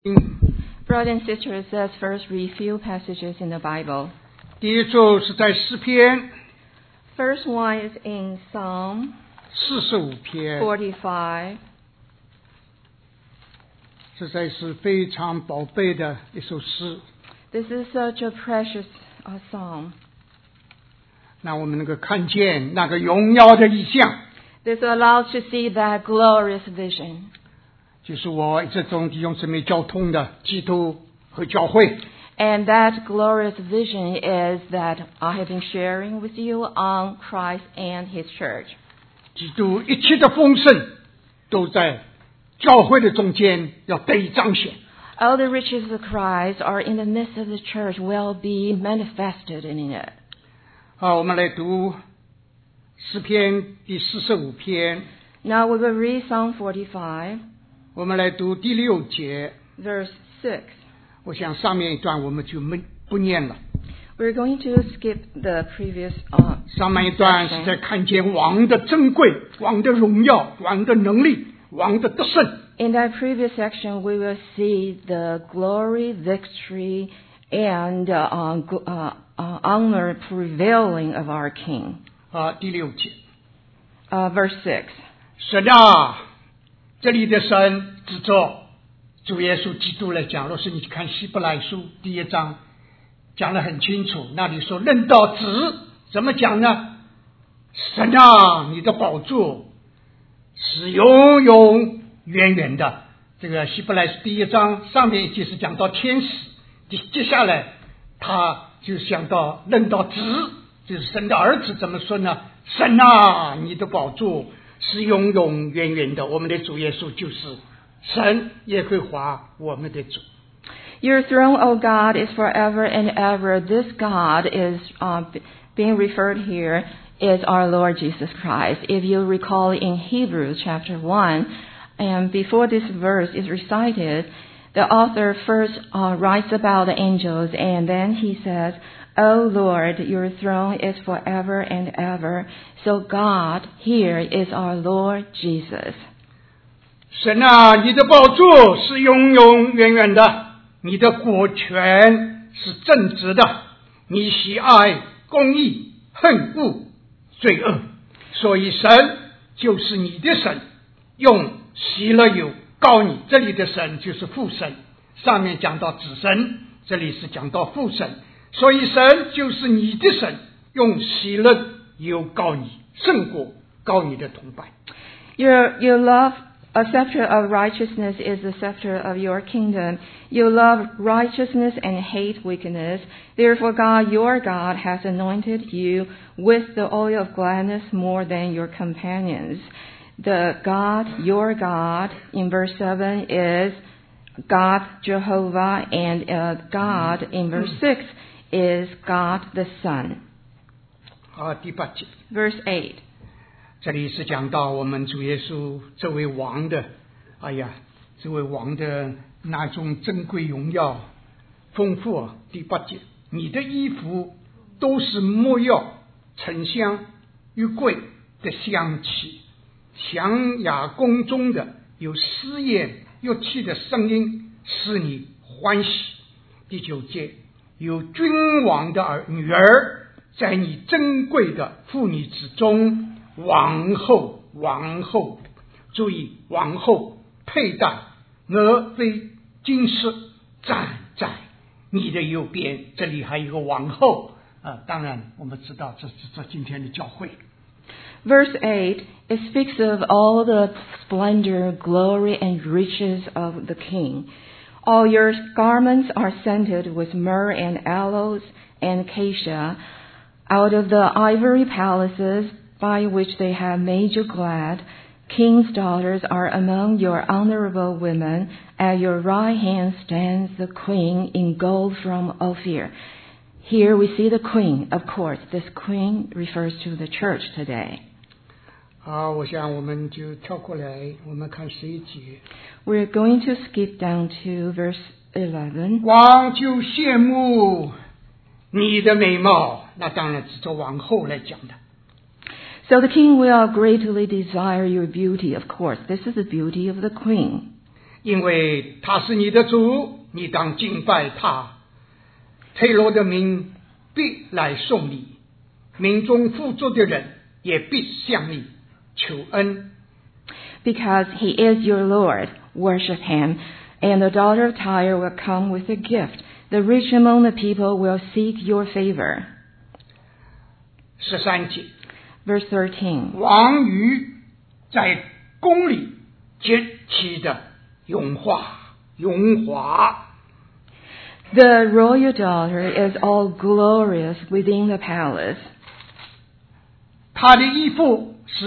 Brothers and sisters, let's first read few passages in the Bible. 第一处是在诗篇 First one is in Psalm 45篇， 45. 实在是非常宝贝的一首诗。 This is such a precious psalm. 让我们能够看见那个荣耀的意象， This allows to see that glorious vision. 就是我这种弟兄姊妹交通的基督和教会。 And that glorious vision is that I have been sharing with you on Christ and His church. 基督一切的丰盛都在教会的中间要得以彰显。 All the riches of Christ are in the midst of the church, will be manifested in it. 好，我们来读诗篇第45篇， Now we will read Psalm 45, 我们来读第6节。 verse 6. 我想上面一段我们就不念了。 We're going to skip the previous 上面一段是 section. 在看见王的珍贵、王的荣耀、王的能力、王的得胜。 In that previous section, we will see the glory, victory, and honor prevailing of our King. 第6节， Verse 6. 神啊，这里的神指着主耶稣基督来讲。若是你看希伯来书第1章，讲得很清楚，那里说论到子怎么讲呢？神啊，你的宝座是永永远远的。这个希伯来书第1章上面一节是讲到天使，接下来他就想到论到子，就是神的儿子怎么说呢？神啊，你的宝座是永永远远的。我们的主耶稣就是神，耶和华我们的主。 Your throne, O God, is forever and ever. This God is being referred here is our Lord Jesus Christ. If you recall in Hebrews chapter 1, and before this verse is recited, the author first writes about the angels, and then he says, O Lord, your throne is forever and ever. So God here is our Lord Jesus. 神啊，你的宝座是永永远远的，你的国权是正直的，你喜爱公义，恨恶罪恶，所以神就是你的神，用喜乐油膏你。这里的神就是父神，上面讲到子神，这里是讲到父神，所以神就是你的神，用喜乐油膏你，胜过膏你的同伴。 Your love, a scepter of righteousness is the scepter of your kingdom. You love righteousness and hate wickedness. Therefore God, your God, has anointed you with the oil of gladness more than your companions. The God, your God, in verse 7 is God Jehovah, and God in verse 6 is God the Son. 第8节。 Verse 8. 这里是讲到我们主耶稣这位王的，这位王的那种珍贵荣耀丰富啊。第8节，你的衣服都是没药、沉香、玉桂的香气，响雅宫中的有丝燕乐器的声音，使你欢喜。第9节，有君王的女儿在你珍贵的妇女之中。王后，注意，王后佩戴俄非金饰，站在你的右边。这里还有一个王后当然我们知道这是今天的教会。 Verse 8, it speaks of all the splendor, glory, and riches of the king. All your garments are scented with myrrh and aloes and acacia. Out of the ivory palaces by which they have made you glad, king's daughters are among your honorable women. At your right hand stands the queen in gold from Ophir. Here we see the queen. Of course, this queen refers to the church today. 好，我想我们就跳过来，我们看11节。 We're going to skip down to verse 11. 王就羡慕你的美貌，那当然指着王后来讲的。 So the king will greatly desire your beauty. Of course, this is the beauty of the queen. 因为他是你的主，你当敬拜他。推罗的民必来送你，民中富足的人也必向你求恩。 Because he is your Lord, worship him, and the daughter of Tyre will come with a gift. The rich among the people will seek your favor. 13节 Verse 13. 王于在宫里极其的荣华。 The royal daughter is all glorious within the palace. 她的衣服是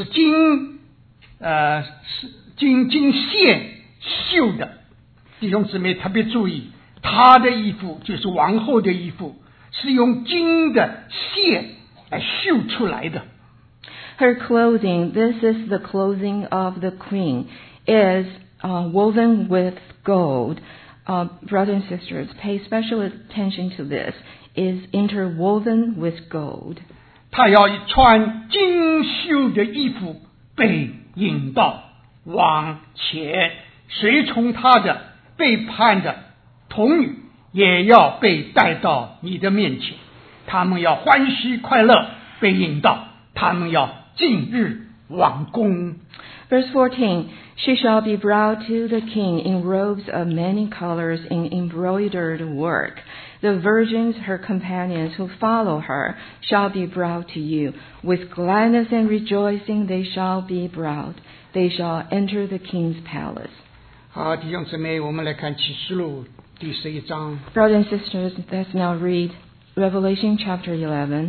金线绣的。弟兄姊妹特别注意，她的衣服就是王后的衣服，是用金的线来绣出来的。 Her clothing, this is the clothing of the queen, is woven with gold. Brothers and sisters, pay special attention to this. Is interwoven with gold. 她要穿金绣的衣服被引到王前，随从她的背叛的童女也要被带到你的面前，他们要欢喜快乐被引到，他们要进入王宫。 Verse 14, she shall be brought to the king in robes of many colors in embroidered work. The virgins, her companions who follow her, shall be brought to you. With gladness and rejoicing they shall be brought. They shall enter the king's palace. 好，弟兄姊妹，我们来看启示录第11章。 Brothers and sisters, let's now read Revelation chapter 11.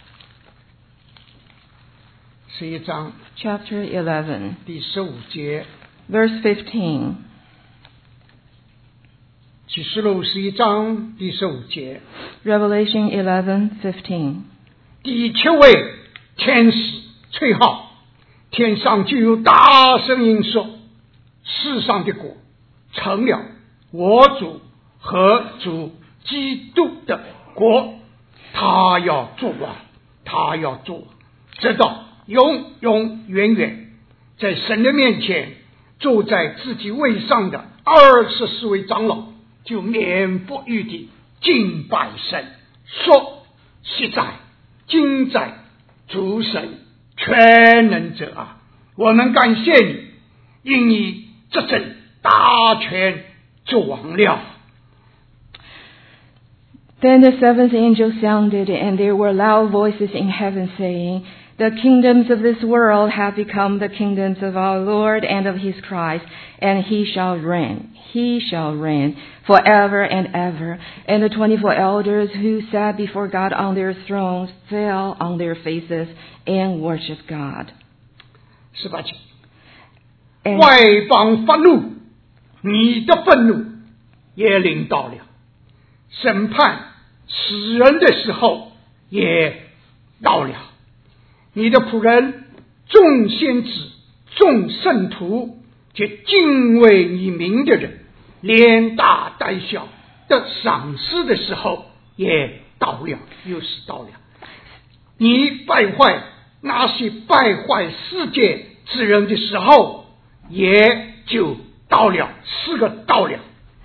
11章 Chapter 11, 第15节。 verse 15. 启示录11章第15节。 Revelation 11:15. 第7位天使吹号，天上就有大声音说：世上的国成了我主和主基督的国，他要做王，他要做王，直到永永远远。在神的面前坐在自己位上的24位长老就面不郁地敬拜神，说：昔在今在主神全能者啊，我们感谢你，因你执政大权作王了。 Then the seventh angel sounded, and there were loud voices in heaven saying, The kingdoms of this world have become the kingdoms of our Lord and of his Christ, and he shall reign forever and ever. And the 24 elders who sat before God on their thrones fell on their faces and worshiped God. 18节， And 外邦发怒，你的愤怒也临到了，审判死人的时候也到了。你的仆人众先知众圣徒及敬畏你名的人，连大带小的赏赐的时候也到了，又是到了。你败坏那些败坏世界之人的时候也就到了，4个到了。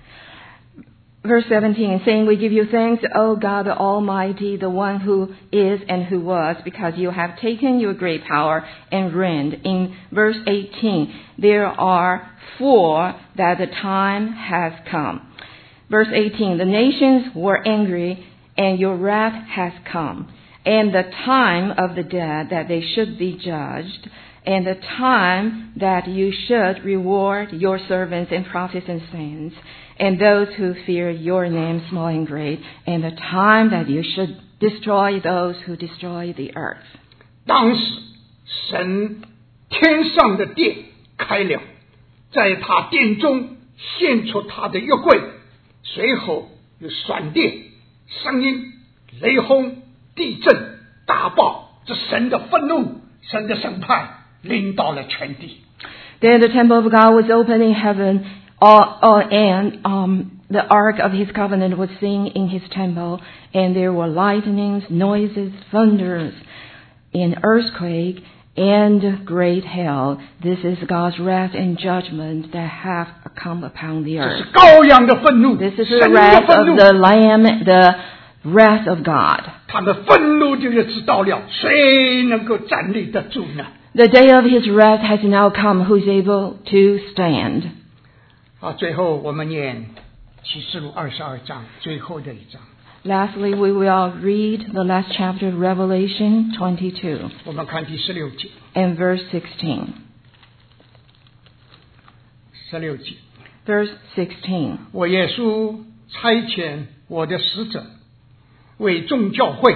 Verse 17, saying, We give you thanks, O God the Almighty, the one who is and who was, because you have taken your great power and reigned. In verse 18, there are 4 that the time has come. Verse 18, the nations were angry, and your wrath has come, and the time of the dead that they should be judged, and the time that you should reward your servants and prophets and saints, and those who fear your name, small and great, and the time that you should destroy those who destroy the earth. 当时神天上的殿开了，在他殿中献出他的约柜，随后有闪电、声音、雷轰、地震、大爆，这神的愤怒、神的审判临到了全地。 Then the temple of God was opened in heaven, and the ark of his covenant was seen in his temple, and there were lightnings, noises, thunders, an earthquake, and great hail. This is God's wrath and judgment that have come upon the 这是 earth. 羔羊的愤怒， This is 神 the 的 wrath 愤 of 怒。 the Lamb, the wrath of God. 他的愤怒就是知道了，谁能够站立得住呢？ The day of his wrath has now come. Who is able to stand? 最后我们念启示录22章最后的一章。 Lastly, we will read the last chapter of Revelation 22 我们看第16节。 and verse 16. 16节， Verse 16. 我耶稣差遣我的使者，为众教会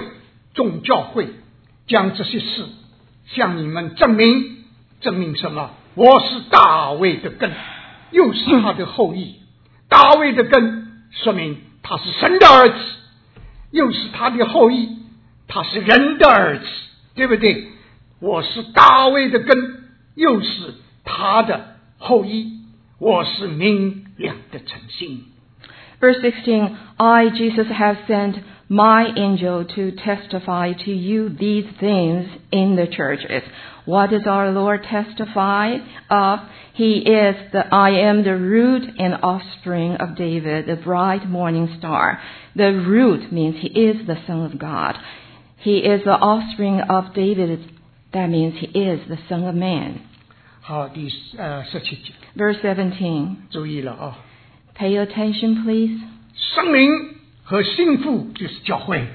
将这些事向你们证明。证明什么？我是大卫的根，又是他的后裔。大卫的根说明他是神的儿子，又是他的后裔，他是人的儿子，对不对？我是大卫的根，又是他的后裔，我是明亮的晨星。 Verse 16. I, Jesus, have sent my angel to testify to you these things in the churches. What does our Lord testify of? He is I am the root and offspring of David, the bright morning star. The root means he is the Son of God. He is the offspring of David. That means he is the Son of Man. 好，第17节， Verse 17. 注意了啊！ Pay attention, please. 圣灵和心腹就是教会，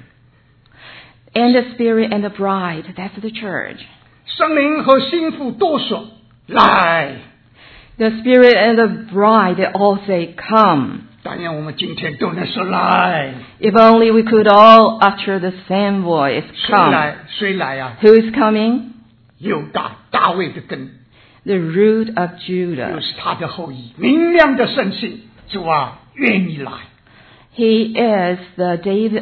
And the Spirit and the bride, that's the church. 圣灵和心腹都说来。 The Spirit and the bride, they all say, come. 但愿我们今天都能说来。 If only we could all utter the same voice, 谁 come. 来？谁来啊？ Who is coming? 犹大卫的根， The root of 又 Judah. 是他的后裔，明亮的圣性。主啊，愿你来。 He is the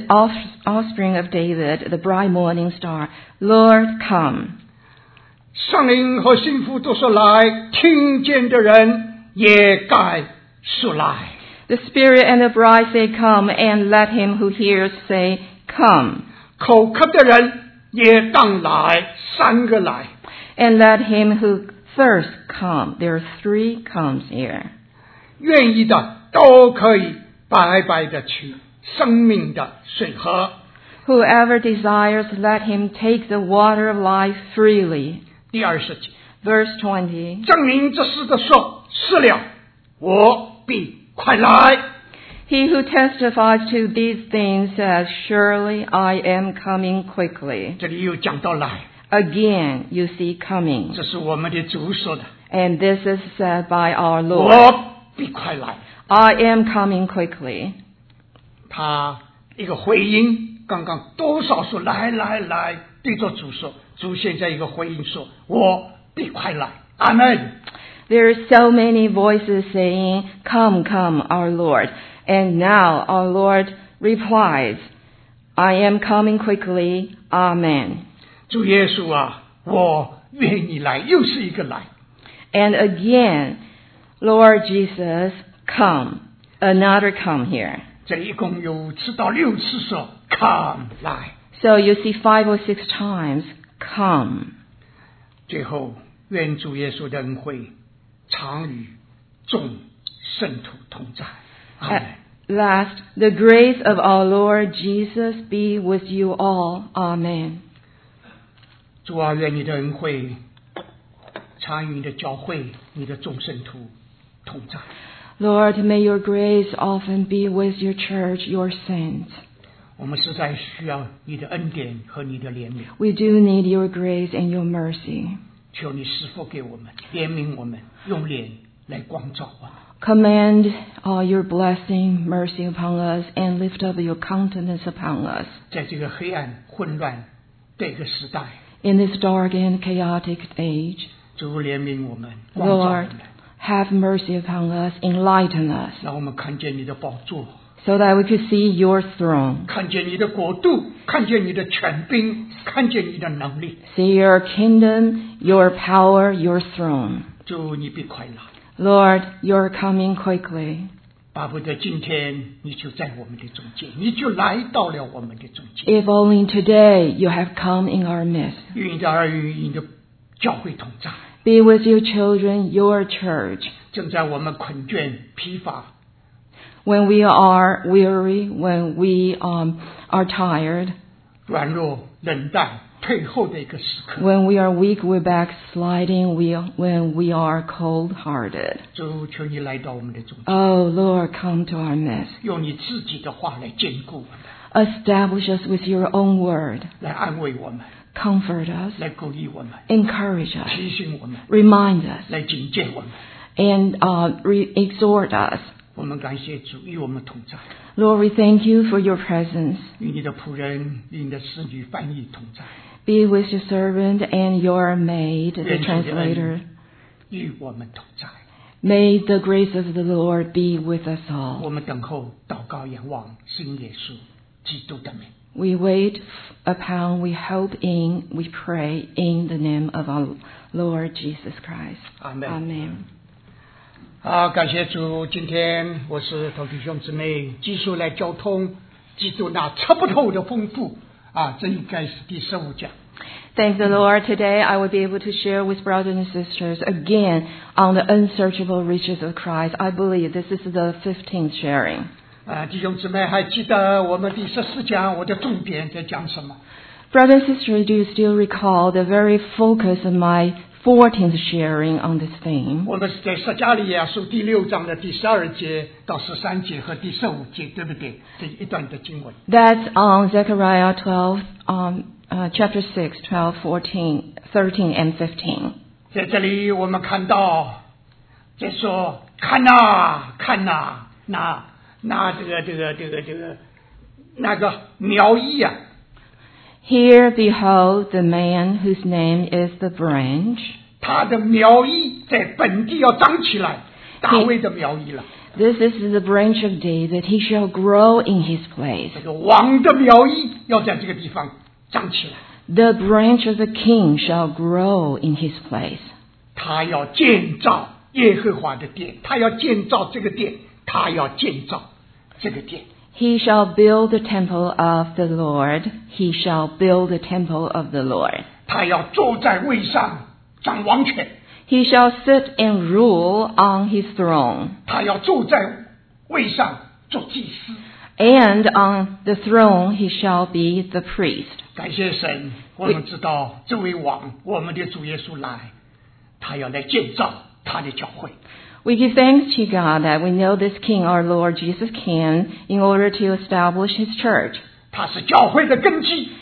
offspring of David, the bright morning star. Lord, come. 圣灵和心腹都说来，听见的人也该说来。 The Spirit and the bride say, come, and let him who hears say, come. 口渴的人也当来，3个来。 And let him who thirsts come. There are 3 comes here. 愿意的都可以白白的取生命的水喝。 Whoever desires, let him take the water of life freely. 第20节， Verse 20. 证明这事的说，是了，我必快来。 He who testifies to these things says, surely I am coming quickly. 这里又讲到来， Again, you see coming. 这是我们的主说的， And this is said by our Lord. 我必快来。 I am coming quickly. 他一个回应，刚刚多少说来来来，对着主说，主现在一个回应说，我必快来。阿门。 There are so many voices saying, come, come, our Lord. And now our Lord replies, I am coming quickly. Amen. 主耶稣啊，我愿你来，又是一个来。 And again, Lord Jesus, come. Another come here. 这里一共有5次到6次说 come 来。 So you see 5 or 6 times, come. 最后，愿主耶稣的恩惠常与众圣徒同在。阿门。 At last, the grace of our Lord Jesus be with you all. Amen. 主啊，愿你的恩惠常与你的教会、你的众圣徒同在。 Lord, may your grace often be with your church, your saints. 我们实在需要你的恩典和你的怜悯， We do need your grace and your mercy. 求你施福给我们，怜悯我们，用脸来光照我们。 Command your blessing, mercy upon us, and lift up your countenance upon us. 在这个黑暗混乱的一个时代， In this dark and chaotic age, 主怜悯我们，光照我 Lord, 们， have mercy upon us, enlighten us, 让我们看见你的宝座， so that we could see your throne, 看见你的国度，看见你的权柄，看见你的能力。 see your kingdom, your power, your throne. 主，你必快来， Lord, you're coming quickly. 巴不得今天你就在我们的中间，你就来到了我们的中间。 If only today you have come in our midst. 与你的儿女、你的教会同在。 Be with your children, your church. 正在我们困倦疲乏， When we are weary, when we are tired, 软弱冷淡退后的一个时刻， when we are weak, we're backsliding, when we are cold-hearted. 主求你来到我们的中间， Oh, Lord, come to our midst. 用你自己的话来坚固我们， Establish us with your own word. 来安慰我们， Comfort us. 来鼓励我们， Encourage us. 提醒我们， Remind us. 来警戒我们。 And exhort us. 我们感谢主与我们同在， Lord, we thank you for your presence. 与你的仆人、与你的使女翻译同在， Be with your servant and your maid, the 愿主的 translator. 恩与我们同在。 May the grace of the Lord be with us 我 all. 们等候、祷告、仰望新耶稣基督的名。 We wait upon, we hope in, we pray in the name of our Lord Jesus Christ. Amen. Amen. 好，感谢主，今天我是同弟兄姊妹继续来交通基督那测不透的丰富啊，这应该是第15讲。 Thank the Lord. Today I will be able to share with brothers and sisters again on the unsearchable riches of Christ. I believe this is the 15th sharing. 弟兄姊妹还记得我们第14讲我的重点在讲什么？ Brothers and sisters, do you still recall the very focus of my 14th sharing on this theme? 我们是在撒迦利亚书第6章的第12节到13节和第15节，对不对？这一段的经文。 That's on Zechariah 12, chapter 6, 12, 14, 13, and 15. 在这里我们看到，在说看呐看呐，那那个苗裔啊， Here behold the man whose name is the branch. 他的苗裔在本地要长起来，大卫的苗裔了。 This is the branch of David. He shall grow in his place. 这个王的苗裔要在这个地方长起来， The branch of the king shall grow in his place. 他要建造耶和华的殿，他要建造这个殿，他要建造这个殿。 He shall build the temple of the Lord. He shall build the temple of the Lord. 他要坐在位上掌王权， He shall sit and rule on his throne. 他要坐在位上做祭司。 And on the throne he shall be the priest. 感谢神，我们知道这位王，我们的主耶稣来，他要来建造他的教会。 We give thanks to God that we know this King, our Lord Jesus, came in order to establish his church. 他是教会的根基，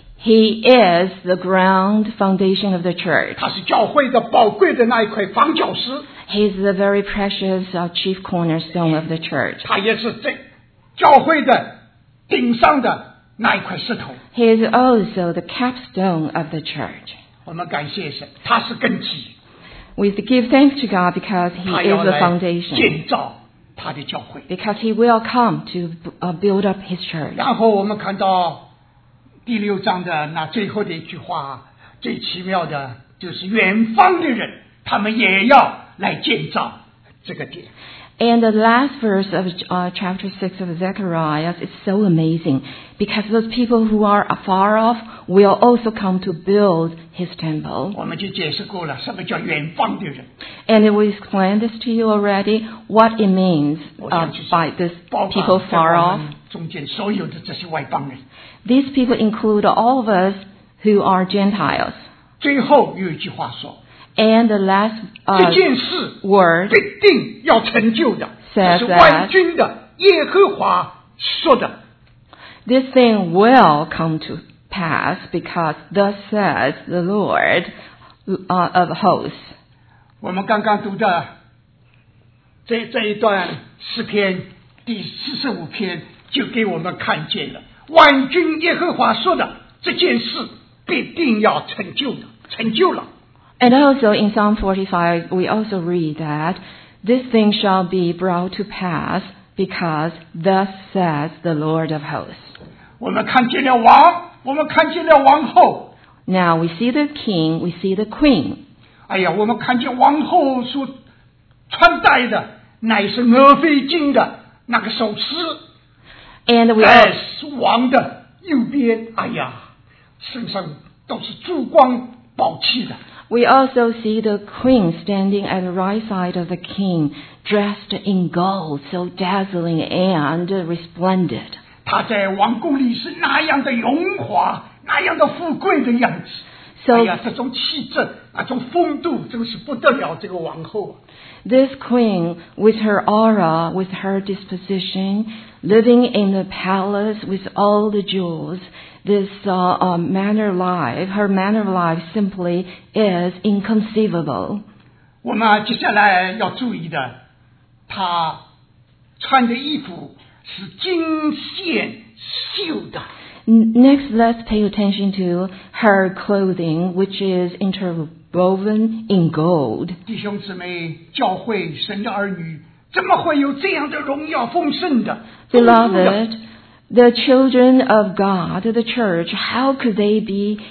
He is the ground foundation of the church. 他是教会的宝贵的那一块房角石， He is the very precious chief cornerstone of the church. 他也是这教会的顶上的那一块石头。 He is also the capstone of the church. 我们感谢神，他是根基， We give thanks to God because he 他 is 要 the 来 foundation. 建造他的教会。 Because he will come to build up his church. 然后我们看到第6章的那最后的一句话，最奇妙的就是远方的人，他们也要来建造这个殿。 And the last verse of chapter 6 of Zechariah is so amazing because those people who are afar off will also come to build his temple. 我们就解释过了，什么叫远方的人？ And we explained this to you already, what it means 我想就是 by this 包 people 括在 far 我 off. 们中间所有的这些外邦人。 These people include all of us who are Gentiles. 最后有一句话说， And the last 这件事 word 必定要成就的，这 says 是 that 万军的耶和华说的。 this thing will come to pass because thus says the Lord of hosts. 我们刚刚读的这一段诗篇第45篇，就给我们看见了万军耶和华说的这件事必定要成就的，成就了。 And also in Psalm 45, we also read that this thing shall be brought to pass because thus says the Lord of hosts. 我们看见了王，我们看见了王后。 Now we see the king, we see the queen. 哎呀，我们看见王后所穿戴的乃是俄斐金的那个首饰， And we 在王的右边，哎呀，身上都是珠光宝气的。 We also see the queen standing at the right side of the king, dressed in gold, so dazzling and resplendent. 她在王宫里是那样的荣华，那样的富贵的样子。 So 哎呀，这种气质，那种风度，真是不得了。这个王后， this queen, with her aura, with her disposition, living in the palace with all the jewels, this manner of life, her manner of life simply is inconceivable. 我们接下来要注意的，她穿的衣服是金线绣的。 Next, let's pay attention to her clothing, which is interwoven in gold. 弟兄姊妹，教会神的儿女，怎么会有这样的荣耀丰盛的？ Beloved, the children of God, the church, how could they be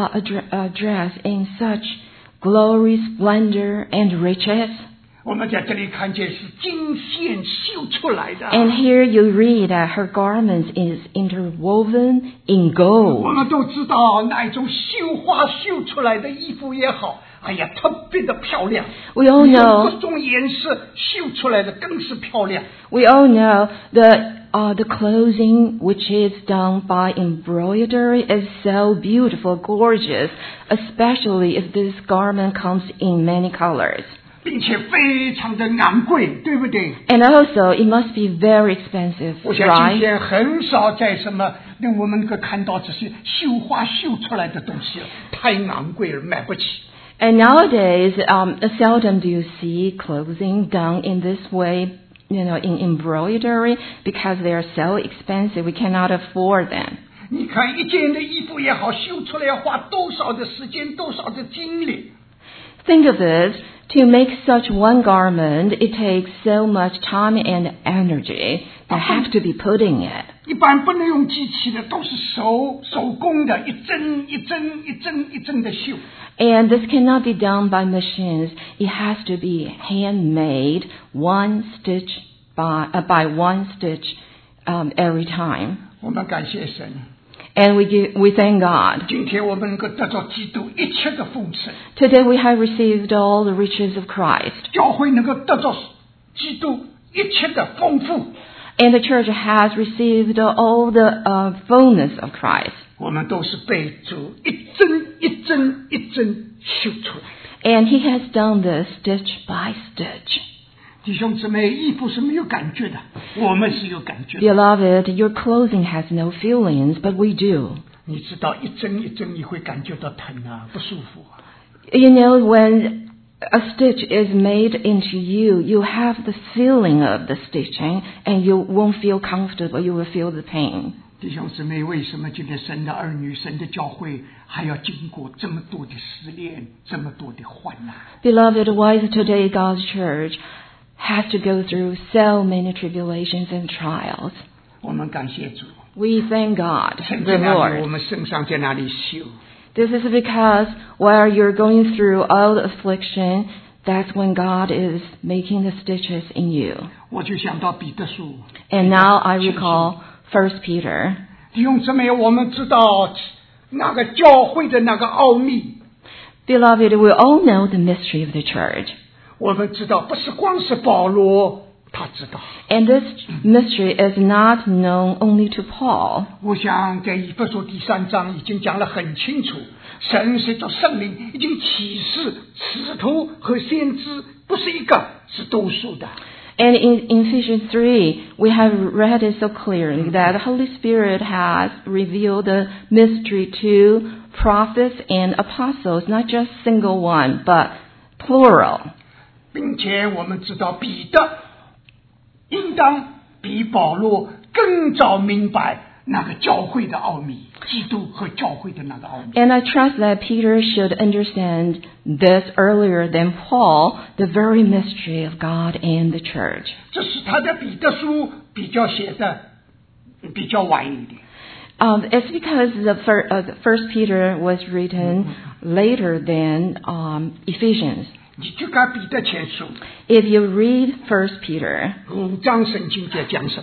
dressed in such glory, splendor, and riches? 我们在这里看见是金线绣出来的。 And here you read that her garment is interwoven in 我 gold. 们都知道那一种绣花绣出来的衣服也好，哎呀，特别的漂亮。 We all 用 know 各种颜色绣出来的更是漂亮。 We all know the clothing which is done by embroidery is so beautiful, gorgeous, especially if this garment comes in many colors. 并且非常的昂贵，对不对？ And also, it must be very expensive, 我想今 right? 天很少在什么让我们能够看到这些绣花绣出来的东西了，太昂贵了，买不起。 And nowadays, seldom do you see clothing done in this way, in embroidery, because they are so expensive, we cannot afford them. 你看一件的衣服也好，绣出来要花多少的时间，多少的精力。 Think of it, to make such one garment, it takes so much time and energy that have to be put in it. 一般不能用机器的，都是手工的，一针一针一针一针的绣。 And this cannot be done by machines. It has to be handmade, one stitch by one stitch every time. 我们感谢神， And we thank God. 今天我们能够得到基督一切的丰盛， Today we have received all the riches of Christ. 教会能够得到基督一切的丰富， And the church has received all the fullness of Christ. 我们都是被主一针一针一针绣出来的。 And He has done this stitch by stitch. 弟兄姊妹，衣服是没有感觉的，我们是有感觉的。 Beloved, your clothing has no feelings, but we do. 你知道一针一针你会感觉到疼啊，不舒服啊。 You know, when a stitch is made into you, you have the feeling of the stitching, and you won't feel comfortable, you will feel the pain. 弟兄姊妹，为什么今天神的儿女、神的教会还要经过这么多的试炼，这么多的患难？ Beloved, why is today God's church has to go through so many tribulations and trials? 我们感谢主， We thank God, 神 the 在那里，我 Lord. 们身上在那里修。 This is because while you're going through all the affliction, that's when God is making the stitches in you. 我就想到彼得书。 And now I recall 1 Peter. 弟兄姊妹，我们知道那个教会的那个奥秘， Beloved, we all know the mystery of the church. 我们知道不是光是保罗他知道。 And this mystery is not known only to Paul. 我想在以弗所第3章已经讲得很清楚，神随着圣灵已经启示使徒和先知不是一个，是多数的。 And in Ephesians 3, we have read it so clearly that the Holy Spirit has revealed the mystery to prophets and apostles, not just single one, but plural. 并且我们知道彼得应当比保罗更早明白那个教会的奥秘，基督和教会的那个奥秘。 And I trust that Peter should understand this earlier than Paul, the very mystery of God and the church. 这是他的彼得书比较写的比较晚一点。 It's because the First Peter was written later than Ephesians. 你去看彼得前书 If you read 1 Peter, 5章圣经在讲什么？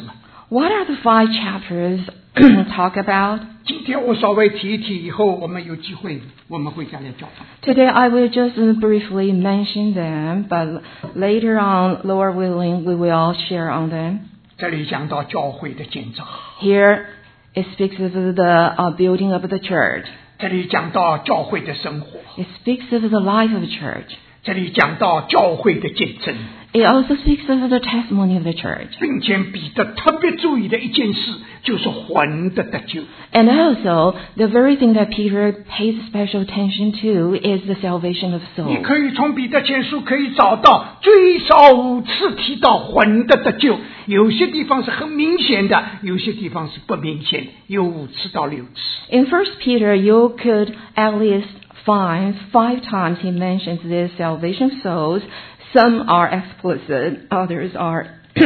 What are the 5 chapters talk about? 今天我稍微提一提，以后我们有机会我们会再来教导。 Today I will just briefly mention them, but later on, Lord willing, we will all share on them. 这里讲到教会的建造， Here it speaks of the building of the church. 这里讲到教会的生活， It speaks of the life of the church. 这里讲到教会的见证， It also speaks of the testimony of the church. 并且彼得特别注意的一件事就是魂的得救。 And also, the very thing that Peter pays special attention to is the salvation of 你 soul. 可以从彼得前书可以找到最少5次提到魂的得救，有些地方是很明显的，有些地方是不明显，有5次到6次。 In 1 Peter, you could at least find 5 times he mentions this salvation of souls. Some are explicit, others are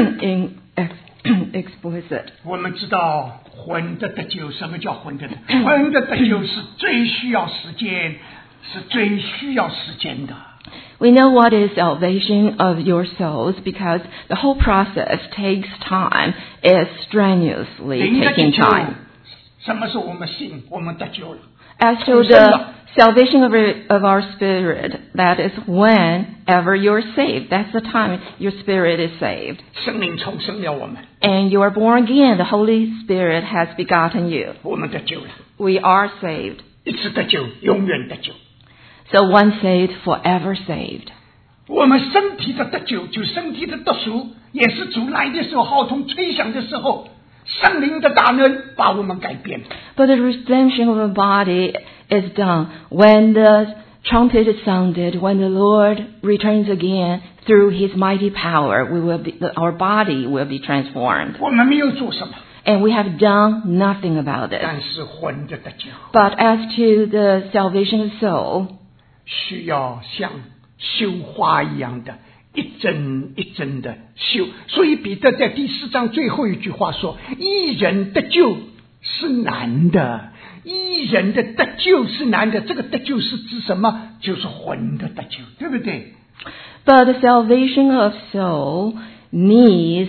explicit. 我们知道魂的得救，什么叫魂的得救？魂的得救是最需要时间，是最需要时间的。 We know what is salvation of your souls because the whole process takes time. It's strenuously 灵的得 taking 救 time. 什么时候我们信，我们得救了？ As to the salvation of our spirit, that is whenever you're saved. That's the time your spirit is saved. 圣灵重生了我们， And you are born again. The Holy Spirit has begotten you. 我们得救了， We are saved. 一次得救，永远得救。 So once saved, forever saved. 我们身体的得救，就身体的得赎，也是主来的时候，号筒吹响的时候，圣灵的大能把我们改变。 But the redemption of the body is done when the trumpet is sounded, when the Lord returns again through His mighty power. Our body will be transformed. 我们没有做什么， And we have done nothing about it. 但是魂的得救 But as to the salvation of soul, 需要像绣花一样的一针一针的绣。所以彼得在第4章最后一句话说：“义人得救是难的，义人的得救是难的。”这个得救是指什么？就是魂的得救，对不对？ but the salvation of soul needs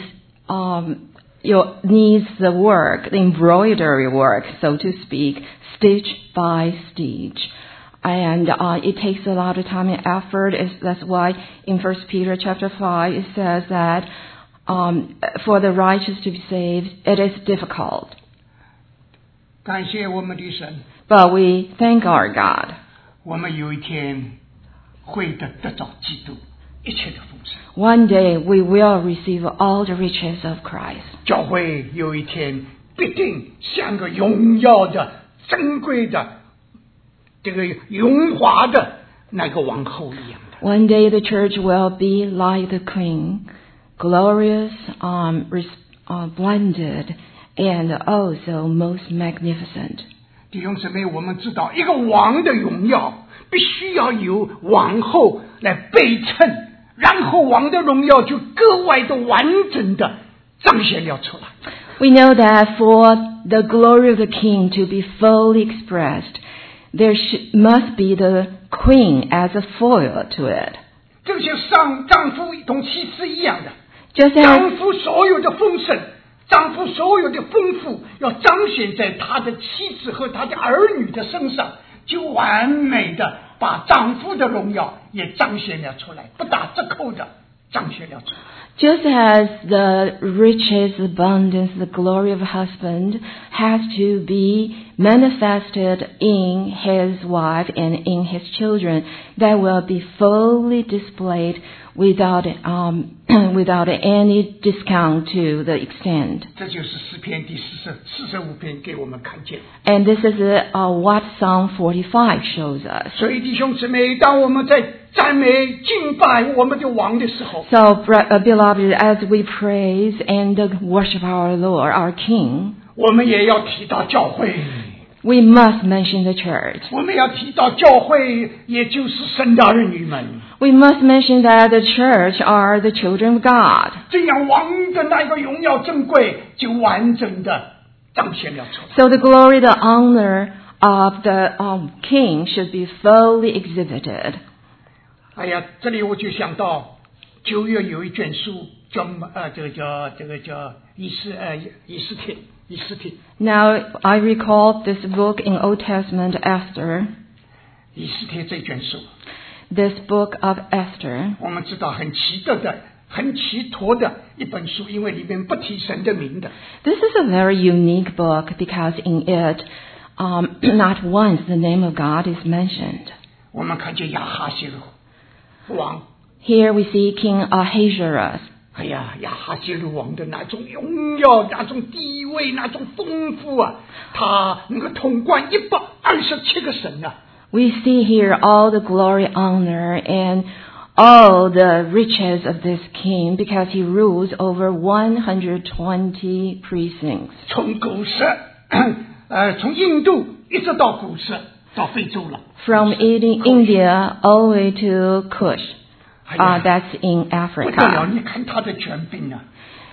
needs the work, the embroidery work, so to speak, stitch by stitch. And it takes a lot of time and effort. That's why in 1 Peter chapter 5 it says that for the righteous to be saved, it is difficult. 感谢我们的神， But we thank our God. 我们有一天会得着基督一切的丰盛。 One day we will receive all the riches of Christ. 教会有一天必定像个荣耀的、珍贵的、这个荣华的那个王后一样的。 One day the church will be like the queen, glorious, splendid, and also most magnificent. 弟兄姊妹，我们知道一个王的荣耀必须要由王后来备衬，然后王的荣耀就格外的完整的彰显了出来。 We know that for the glory of the king to be fully expressed, there must be the queen as a foil to it. 这就像丈夫同妻子一样的， Just 丈 as 夫所有的丰盛，丈夫所有的丰富，要彰显在他的妻子和他的儿女的身上，就完美的把丈夫的荣耀也彰显了出来，不打折扣的彰显了出来。 Just as the riches, abundance, the glory of a husband has to be manifested in his wife and in his children, that will be fully displayed without any discount to the extent. 这就是诗篇第45篇给我们看见。 And this is what Psalm 45 shows us. 所以弟兄姊妹，当我们在赞美敬拜我们的王的时候， So, beloved, as we praise and worship our Lord, our King, 我们也要提到教会， we must mention the church. 我们要提到教会，也就是神的儿女们。 We must mention that the church are the children of God. 这样王的那个荣耀珍贵就完整的彰显了出来。 So the glory, the honor of the king should be fully exhibited. 哎呀，这里我就想到9月有一卷书这个叫以斯帖。 Now, I recall this book in Old Testament, Esther. 以斯帖这卷书 This book of Esther. 我们知道很奇特的很奇特的一本书，因为里面不提神的名的。 This is a very unique book because in it, not once the name of God is mentioned. 我们看见亚哈谢鲁王， Here we see King Ahasuerus. 哎呀，亚哈谢鲁王的那种荣耀，那种地位，那种丰富啊，他能够统管127个省啊。 We see here all the glory, honor, and all the riches of this king because he rules over 120 precincts. 从古时，从印度一直到古时，到非洲了。 From India all the way to Kush. That's in 不得了， Africa. 你看他的权柄啊！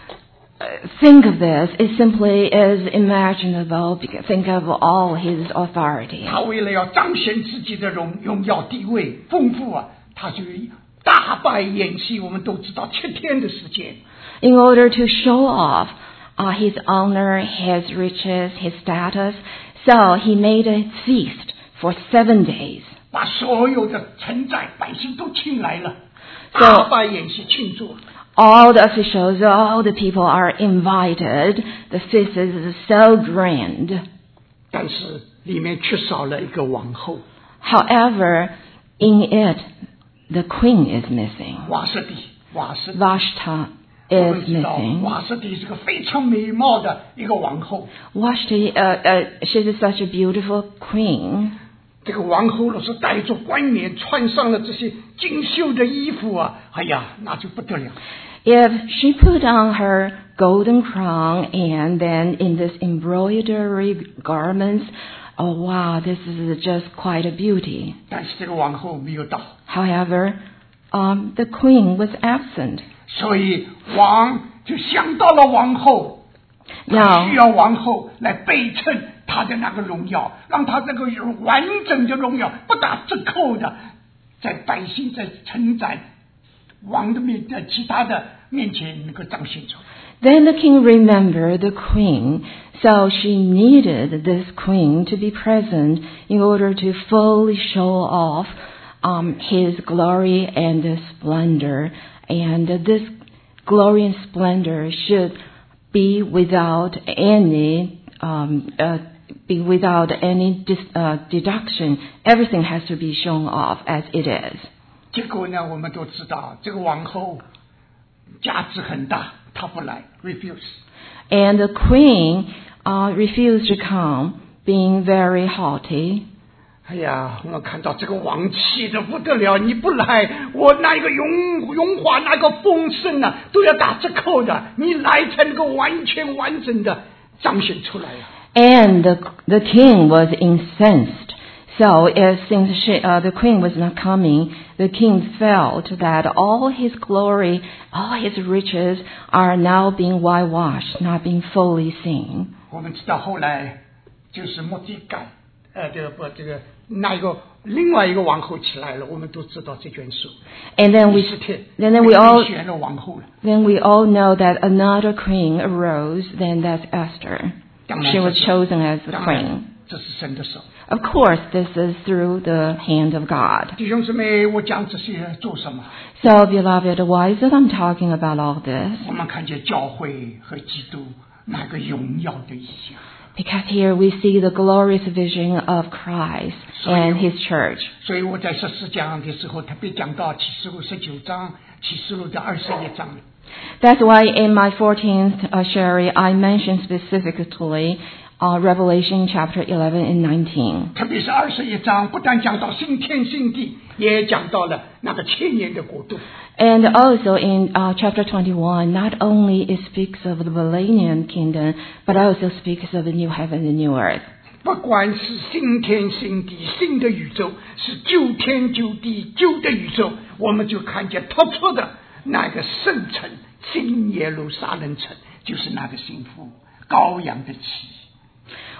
Think of this. It simply is imaginable. Think of all his authority. 他为了要彰显自己的荣耀地位丰富啊，他就大摆演戏。我们都知道7天的时间。 In order to show off his honor, his riches, his status, so he made a feast for 7 days. 把所有的臣宰百姓都请来了， So- 大摆演戏庆祝。 All the officials, all the people are invited. The feast is so grand. 但是里面缺少了一个王后 However, in it, the queen is missing. 瓦舍蒂。 Vashta 我 is 们知道 missing. 瓦舍蒂是个非常美貌的一个王后。 Vashti, she's such a beautiful queen. 这个王后若是戴着冠冕，穿上了这些锦绣的衣服啊，哎呀，那就不得了。 If she put on her golden crown and then in this embroidery garments, oh wow, this is just quite a beauty. 但是这个王后没有到， However, the queen was absent. 所以王就想到了王后，他 Now, 需要王后来备衬他的那个荣耀，让他这个完整的荣耀不打折扣的，在百姓在臣宰王的其他的面前能够彰显出来。 then the king remembered the queen, so she needed this queen to be present in order to fully show off his glory and splendor. And this glory and splendor should be without any deduction. Everything has to be shown off as it is. 结果呢，我们都知道这个王后价值很大，她不来 refuse。 And the queen refused to come, being very haughty. 哎呀，我们看到这个王气的不得了，你不来，我那个荣华那个丰盛啊，都要打折扣的，你来才能够完全完整的彰显出来呀。 And the king was incensed. So since the queen was not coming, the king felt that all his glory, all his riches are now being whitewashed, not being fully seen. 我们知道后来就是末底改，另外一个王后起来了，我们都知道这卷书。 And then 以斯帖 we all 选了王后了。 then we all know that another queen arose. Then that's Esther. She was chosen as the 当然 queen. 这是神的手。 Of course, this is through the hand of God. 弟兄姊妹，我讲这些做什么？ So, beloved, why is it I'm talking about all this? 我们看见教会和基督那个荣耀的意象。 Because here we see the glorious vision of Christ and His church. 所以我在14讲的时候特别讲到启示录19章、启示录的21章。 That's why in my 14th Sherry, I mentioned specifically Revelation chapter 11 and 19. 特别是21章，不但讲到新天新地，也讲到了那个千年的国度。 And also in chapter 21, not only it speaks of the millennium kingdom, but also speaks of the new heaven and new earth. 不管是新天新地、新的宇宙，是旧天旧地、旧的宇宙，我们就看见突出的那个圣城新耶路撒冷城，就是那个新妇羔羊的妻。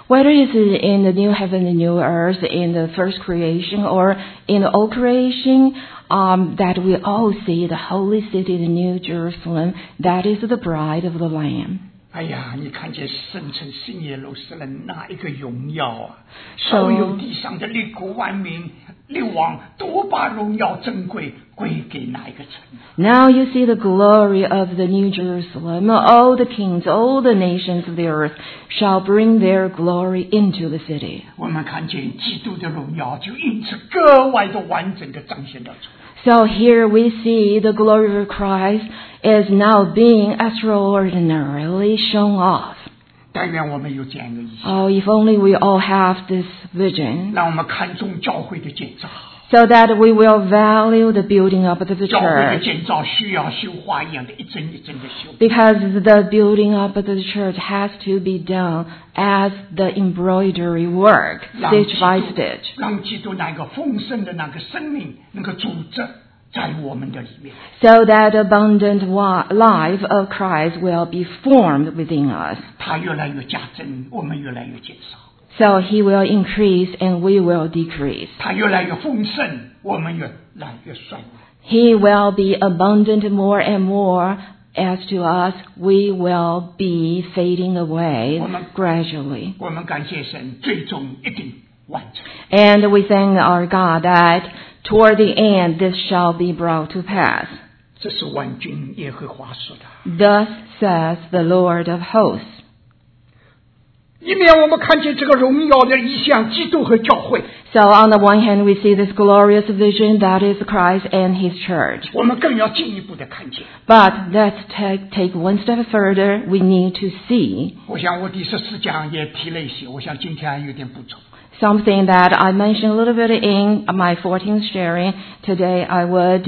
Whether it's in the new heaven and new earth, in the first creation, or in the old creation, that we all see the holy city, the New Jerusalem, that is the bride of the Lamb. 哎呀，你看见圣城新耶路撒冷那一个荣耀啊！所有地上的列国万民、列王都把荣耀珍贵归给哪一个城 Now you see the glory of the New Jerusalem. All the kings, all the nations of the earth shall bring their glory into the city. 我们看见基督的荣耀就因此格外的完整的彰显了出来。 So here we see the glory of Christ is now being extraordinarily shown off. 但愿我们有这样一个意识， Oh, if only we all have this vision, 让我们看重教会的建造。 so that we will value the building up of the 教会的 church. 建造需要修花一样的一针一针的修。 Because the building up of the church has to be done as the embroidery work, 让 stitch by stitch. 让基督那个丰盛的那个生命能够主着在我们的里面。 So that abundant life of Christ will be formed within us. 他越来越加增，我们越来越减少。 So he will increase and we will decrease. 他越来越丰盛，我们越来越衰微。 He will be abundant more and more. As to us, we will be fading away gradually. 我们感谢神，最终一定完成。 And we thank our God that toward the end this shall be brought to pass. 这是万军耶和华说的。 Thus says the Lord of hosts. 一面我们看见这个荣耀的意象，基督和教会。 So on the one hand, we see this glorious vision that is Christ and His church. 我们更要进一步的看见。 But let's take one step further. We need to see 我想我第14讲也提了一些，我想今天还有点补充。 something that I mentioned a little bit in my 14th sharing. Today I would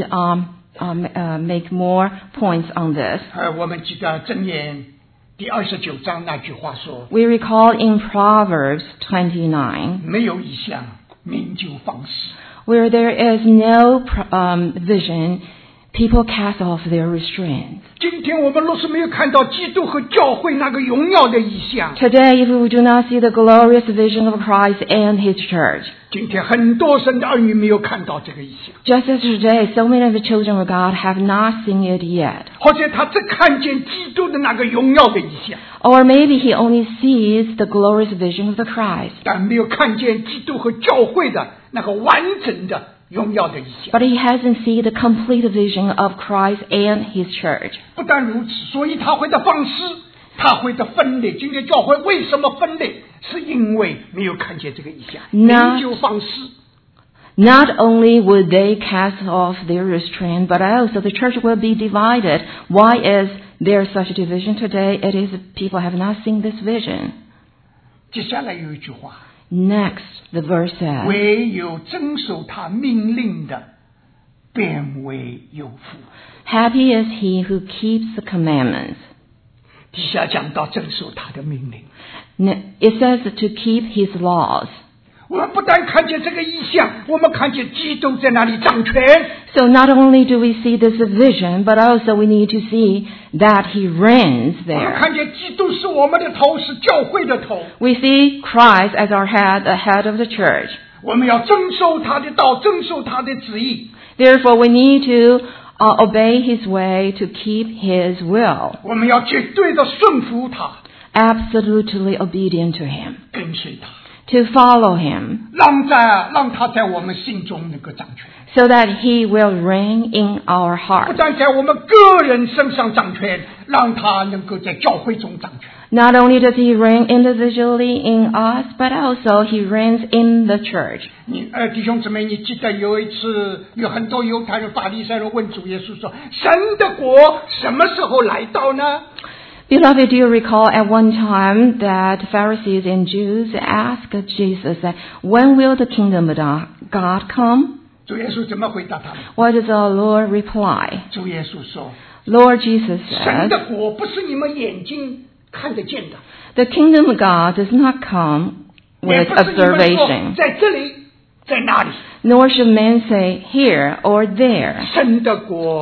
make more points on this. 我们记得箴言第29章那句话说， We recall in Proverbs 29, 没有意象，民就放肆。 where there is no vision, people cast off their restraint. 今天我们若是没有看到基督和教会那个荣耀的意象， Today, if we do not see the glorious vision of Christ and His church, 今天很多神的儿女没有看到这个意象， just as today, so many of the children of God have not seen it yet. 或者他只看见基督的那个荣耀的意象， Or maybe he only sees the glorious vision of the Christ, 但没有看见基督和教会的那个完整的荣耀的意象。 but he hasn't seen the complete vision of Christ and His church. 不但如此，所以他会的放肆，他会的分裂。今天教会为什么分裂？是因为没有看见这个意象，民就放肆。 Not only would they cast off their restraint, but also the church will be divided. Why is there such a division today? It is people have not seen this vision. 接下来有一句话， Next, the verse says, 唯有遵守他命令的，便为有福。 Happy is he who keeps the commandments. 底下讲到遵守他的命令， It says to keep his laws. 我们不但看见这个意象，我们看见基督在那里掌权。 So not only do we see this vision, but also we need to see that he reigns 我们 there. 看见基督是我们的头，是教会的头。 We see Christ as our head, the head of the church. 我们要遵守他的道，遵守他的旨意。 Therefore, we need to obey his way, to keep his will. 我们要绝对的顺服他， Absolutely obedient to him. 跟随他， To follow him, 让他在我们心中能够掌权， so that he will reign in our 不 hearts. 但在我们个人身上掌权，让他能够在教会中掌权。 Not only does he reign individually in us, but also he reigns in the church. 弟兄姊妹，你记得有一次，有很多犹太人、法利赛人问主耶稣说：“神的国什么时候来到呢？” Beloved, do you recall at one time that Pharisees and Jews asked Jesus that when will the kingdom of God come? 主耶稣怎么回答他们？ What does our Lord reply? 主耶稣说 Lord Jesus：“ 神 said, 的国不是你们眼睛看得见的， the kingdom of God does not come 也 with 不是你们说 observation, 在这里，在那里。 nor should men say here or there. 神的国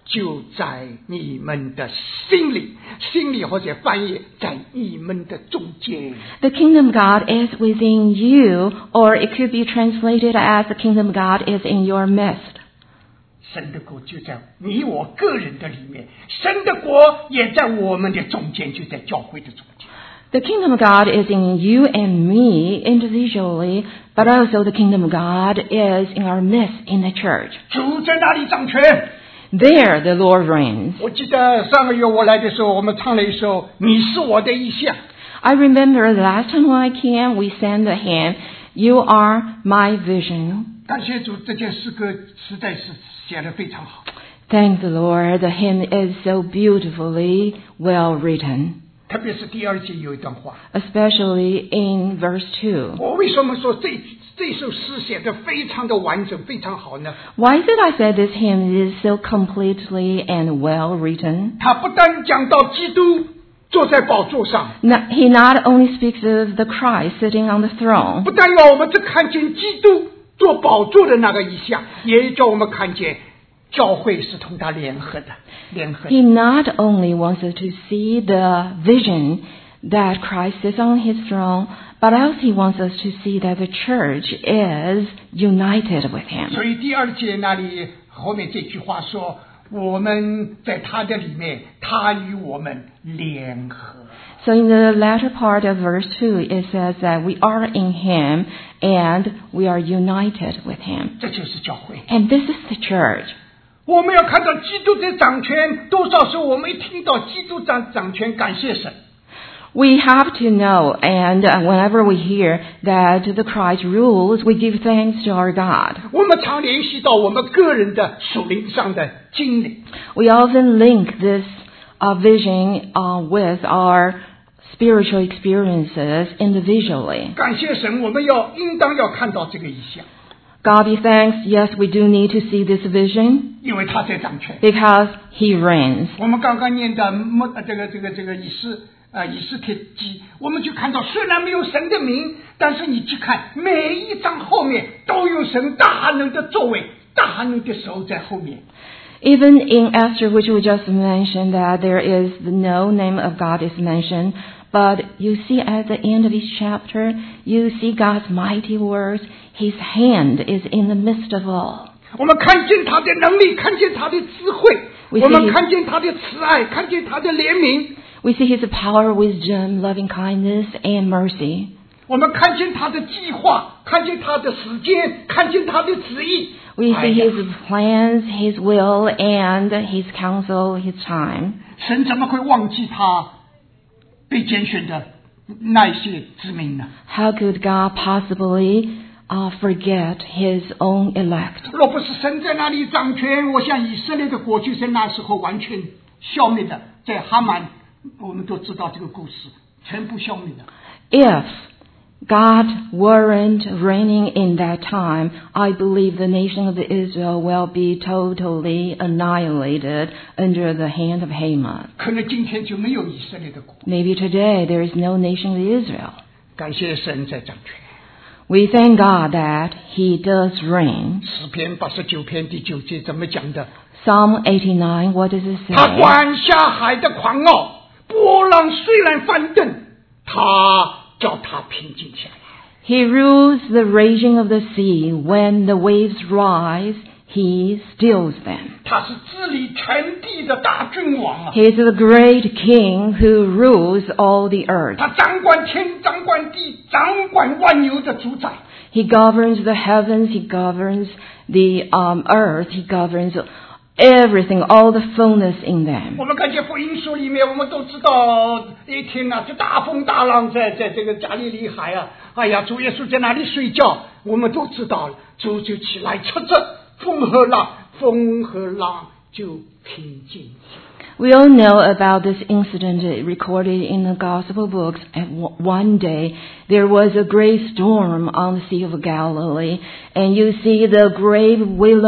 就在你们的心里，心里或者翻译在你们的中间。 The kingdom of God is within you, or it could be translated as the kingdom of God is in your midst. 神的国就在你我个人的里面，神的国也在我们的中间，就在教会的中间。 The kingdom of God is in you and me individually, but also the kingdom of God is in our midst in the church. 主在哪里掌权？ There the Lord reigns. 我记得上个月我来的时候，我们唱了一首《你是我的意象》。 I remember the last time when I came, we sang the hymn, You Are My Vision. 感谢主，这件诗歌实在是写得非常好。 Thank the Lord, the hymn is so beautifully well written, 特别是第二节有一段话， especially in verse 2. 我为什么说这首诗写得非常的完整，非常好呢？ Why is it I said this hymn is so completely and well written? 他不但讲到基督坐在宝座上， He not only speaks of the Christ sitting on the throne, 不但要我们只看见基督做宝座的那个意象，也叫我们看见教会是同他联合的。 He not only wants us to see the vision that Christ is on his throne, but also he wants us to see that the church is united with him. 所以第二节那里后面这句话说，我们在他的里面，他与我们联合。 So in the latter part of verse 2, it says that we are in him and we are united with him. 这就是教会。 And this is the church. 我们要看到基督在掌权，多少时候我们一听到基督掌权，感谢神。 We have to know, and whenever we hear that the Christ rules, we give thanks to our God. 我们常联系到我们个人的属灵上的经历。 We often link this vision with our spiritual experiences individually. 感谢神，我们应当要看到这个意象， God be thanks, yes, we do need to see this vision 因为他在掌权。 because he reigns. 我们刚刚念的这个以斯帖记，我们就看到虽然没有神的名，但是你去看每一章后面都有神大能的作为，大能的手在后面。 Even in Esther, which we just mentioned, that there is no name of God is mentioned, but you see at the end of each chapter, you see God's mighty works. His hand is in the midst of all. 我们看见他的能力，看见他的智慧， We 我们 see 看见他的慈爱，看见他的怜悯， We see his power, wisdom, loving kindness, and mercy. 我们看见他的计划，看见他的时间，看见他的旨意。 We 哎 see 呀 his plans, his will, and his counsel, his time. 神怎么会忘记他被拣选的那些子民呢？ How could God possibly forget his own elect? 若不是神在那里掌权，我想以色列的国就在那时候完全消灭的。在哈曼，我们都知道这个故事，全部消灭了。 If God weren't reigning in that time, I believe the nation of Israel will be totally annihilated under the hand of Haman. 可能今天就没有以色列的国。 Maybe today there is no nation of Israel. 感谢神在掌权。 We thank God that he does reign. 诗篇89篇第9节怎么讲的？ Psalm 89, what does it 他 say? 管辖海的狂傲，波浪虽然翻腾，他叫它平静下来。 He rules the raging of the sea. When the waves rise, he stills them. 他是治理全地的大君王啊！ He is the great king who rules all the earth. 他掌管天，掌管地，掌管万有的主宰。 He governs the heavens, he governs the earth, he governs everything, all the fullness in them. 我们看见福音书里面，我们都知道一天啊，就大风大浪在这个加利利海啊，哎呀，主耶稣在那里睡觉，我们都知道了。主就起来斥责风和浪，风和浪就平静。 We all know about this incident recorded in the gospel books. And one day there was a great storm on the Sea of Galilee, and you see the great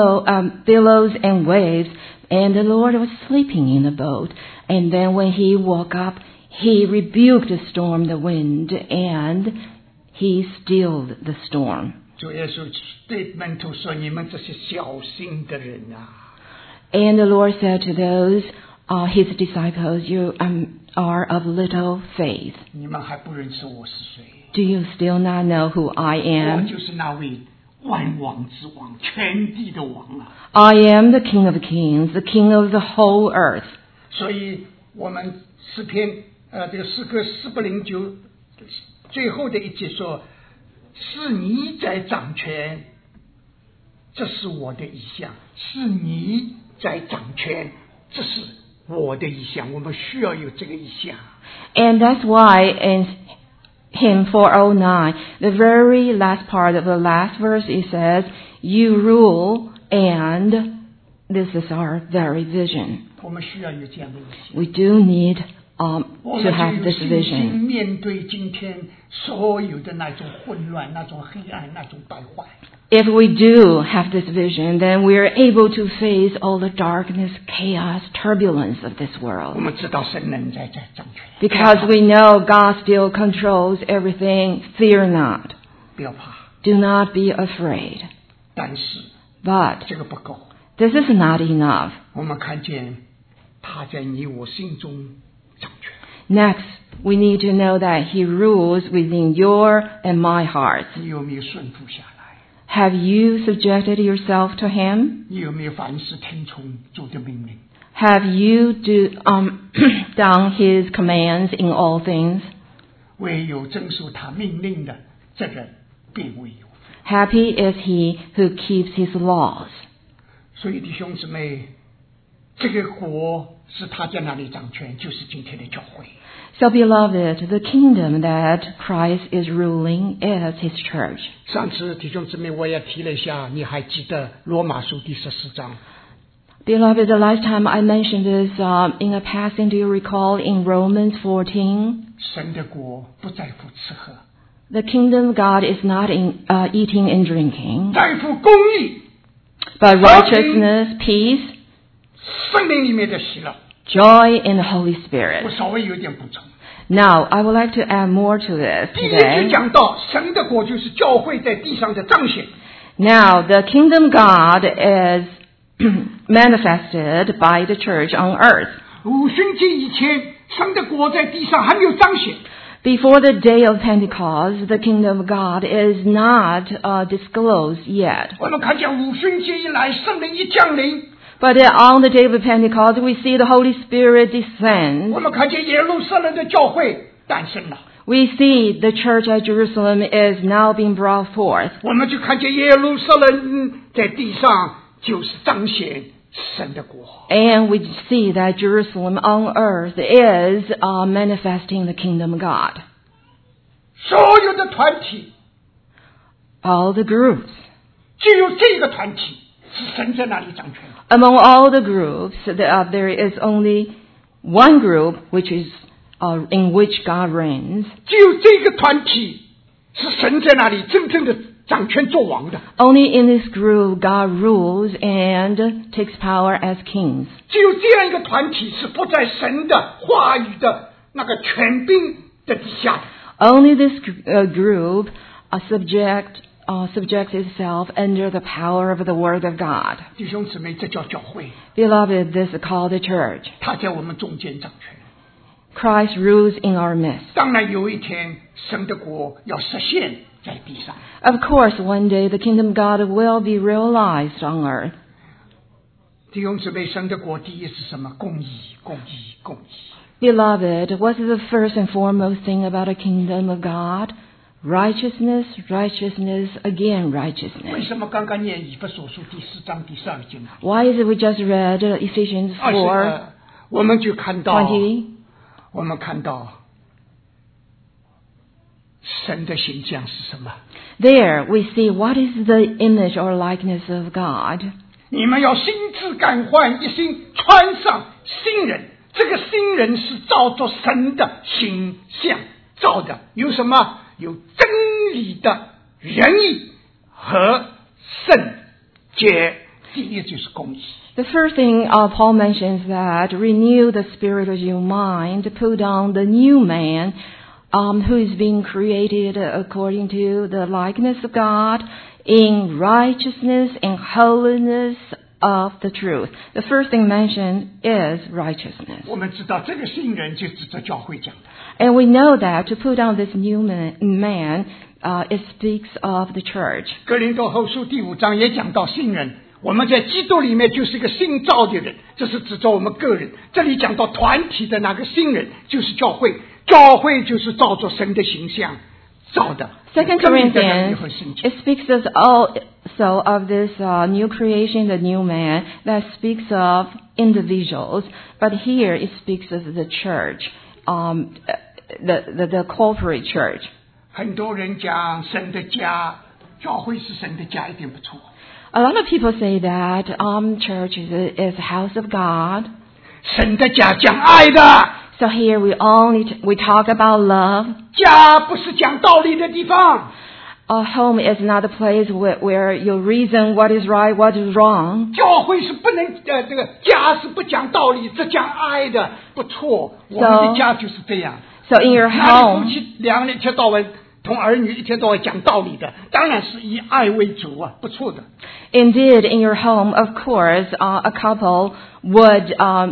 billows and waves, and the Lord was sleeping in the boat. And then when he woke up, he rebuked the storm, the wind, and he stilled the storm. 主耶稣对门徒说：“你们这些小心的人啊！” And the Lord said to those, his disciples, you are of little faith. 你们还不认识我是谁？ Do you still not know who I 我 am? 就是那位万王之王，全地的王啊！ I am the King of kings, the King of the whole earth. 所以我们诗篇这个诗歌409最后的一节说：“是你在掌权，这是我的意向；是你在掌权，这是我的意向。”我们需要有这个意向。 And that's why in hymn 409, the very last part of the last verse, it says, you rule, and this is our very vision. 我们需要有这样的意向。 We do need 我 to 们就 have 有 this 信心 vision. 面对今天所有的那种混乱、那种黑暗、那种败坏。 If we do have this vision, then we are able to face all the darkness, chaos, turbulence of this 我 world. 们知道神仍在掌权， Because we know God still controls everything, fear not. 不要怕。 Do not be afraid. 但是 But 这个不够， this is not enough. 我们看见他在你我心中掌权。 Next, we need to know that He rules within your and my hearts. 你有没有顺服下来？ Have you subjected yourself to Him? 你有没有凡事听从主的命令？ Have you done His commands in all things? 唯有遵守他命令的，这人必为有福。 Happy is he who keeps His laws. 所以弟兄姊妹，这个国是他在那里掌权，就是今天的教会。 So, beloved, the kingdom that Christ is ruling is His church. 上次弟兄姊妹我也提了一下，你还记得罗马书第14章？ Beloved, the last time I mentioned this in a passing, do you recall in Romans 14? 神的国不在乎吃喝， The kingdom of God is not in eating and drinking, 在乎公义， but righteousness, peace, 圣灵里面的喜乐。 joy in the Holy 我 Spirit. 稍微有一点补充。 Now, I would like to add more to this 第一句 today. 讲到神的国就是教会在地上的彰显， Now, the kingdom of God is manifested by the church on earth. 五旬节以前，神的国在地上还没有彰显。 Before the day of Pentecost, the kingdom of God is not disclosed yet. 我们看见五旬节以来，圣灵一降临， But on the day of Pentecost, we see the Holy Spirit 我 descend. 们看见耶路撒冷的教会诞生了， We see the church at Jerusalem is now being brought forth. 我们就看见耶路撒冷在地上就是彰显神的国。 And we see that Jerusalem on earth is manifesting the kingdom of God. 所有的团体， All the groups. 只有这个团体是神在那里掌权的。 Among all the groups, there is only one group which is in which God reigns. 只有这个团体是神在那里真正的掌权作王的。 Only in this group God rules and takes power as kings. 只有这样一个团体是不在神的话语的那个权柄的底下的。 Only this group subjects itself under the power of the Word of God. 弟兄姊妹，这叫教会， Beloved, this is called the church. 他在我们中间掌权。 Christ rules in our midst. 当然有一天，神的国要实现在地上。 Of course, one day the kingdom of God will be realized on earth. 弟兄姊妹，神的国第一是什么？公义，公义，公义。 Beloved, what is the first and foremost thing about the kingdom of God? Righteousness, righteousness, again 为 righteousness. 什么刚刚念以弗所书第4章第12节呢？ Why is it we just read Ephesians 4:20? 我们就看到，我们看到神的形象是什么？ There we see what is the image or likeness of God. 你们要心志改换，一心穿上新人。这个新人是照着神的形象造的，有什么？有真理的仁义和圣洁。第一就是公义。 The first thing Paul mentions that renew the spirit of your mind, put on the new man who is being created according to the likeness of God in righteousness and holiness of the truth. The first thing mentioned is righteousness. 我们知道这个新人就指着教会讲的。 And we know that to put on this new man, it speaks of the church. 哥林多后书第5章也讲到新人，我们在基督里面就是一个新造的人，这是指着我们个人。这里讲到团体的那个新人就是教会，教会就是照着神的形象造的。 2 Corinthians, it speaks also of this new creation, the new man, that speaks of individuals. But here it speaks of the church, the corporate church. 很多人讲神的家，教会是神的家，一点不错。 A lot of people say that church is a house of God. 神的家讲爱的， So here we talk about love. 家不是讲道理的地方。 A home is not a place where you reason what is right, what is wrong. 教会是不能这个家是不讲道理，只讲爱的，不错。我们的家就是这样。 So in your 哪里 home, 夫妻两人一天到晚同儿女一天到晚讲道理的，当然是以爱为主啊，不错的。 indeed, in your home, of course, a couple would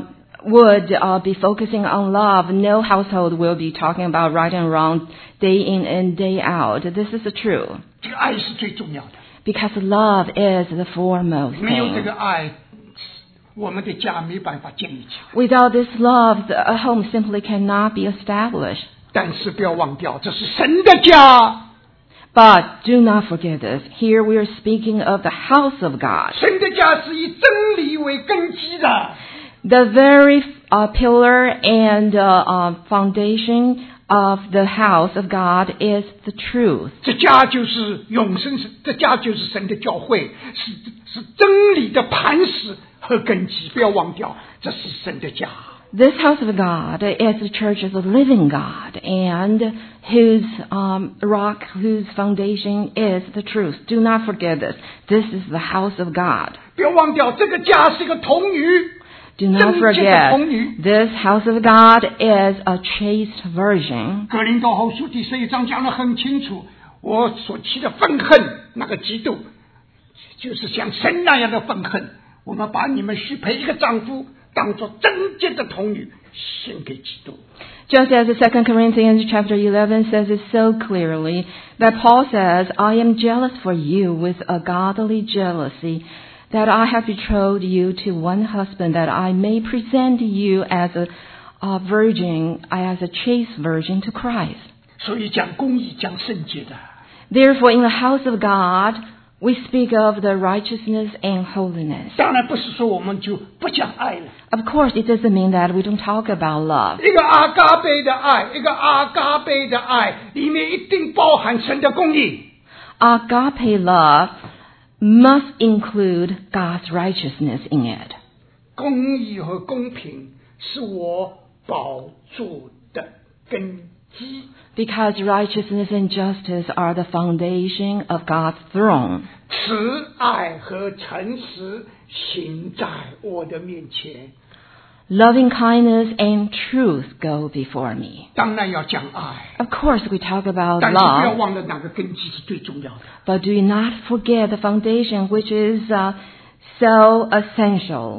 be focusing on love. No household will be talking about right and wrong day in and day out. This is true. 这个爱是最重要的， Because love is the foremost 没有这 thing. 个爱，我们的家没办法建立起来。 Without this love, a home simply cannot be established. 但是不要忘掉，这是神的家， But do not forget this. Here we are speaking of the house of God. 神的家是以真理为根基的。 The very pillar and foundation of the house of God is the truth. 这家就是永生，这家就是神的教会，是真理的磐石和根基。不要忘掉，这是神的家。 This house of God is the church of the living God, and whose rock, whose foundation is the truth. Do not forget this. This is the house of God. 不要忘掉，这个家是一个童女。 Do not 贞洁的童女。 forget, this house of God is a chaste virgin. 哥林多后书第11章讲得很清楚，我所起的愤恨，那个嫉妒，就是像神那样的愤恨。我们把你们许配一个丈夫，当作贞洁的童女，献给基督。 Just as 2 Corinthians chapter 11 says it so clearly, that Paul says, I am jealous for you with a godly jealousy, that I have betrothed you to one husband, that I may present you as a virgin, as a chaste virgin to Christ. 所以讲公义，讲圣洁的。 Therefore, in the house of God, we speak of the righteousness and holiness. 当然不是说我们就不讲爱了。 Of course, it doesn't mean that we don't talk about love. 一个阿嘎贝的爱，一个阿嘎贝的爱，里面一定包含神的公义。 Agape love must include God's righteousness in it. 公义和公平是我宝座的根基。 Because righteousness and justice are the foundation of God's throne. 慈爱和诚实行在我的面前。 Loving kindness and truth go before me. 当然要讲爱， Of course, we talk about 但是不要 love, 忘了哪个根基是最重要的。 but do not forget the foundation, which is so essential.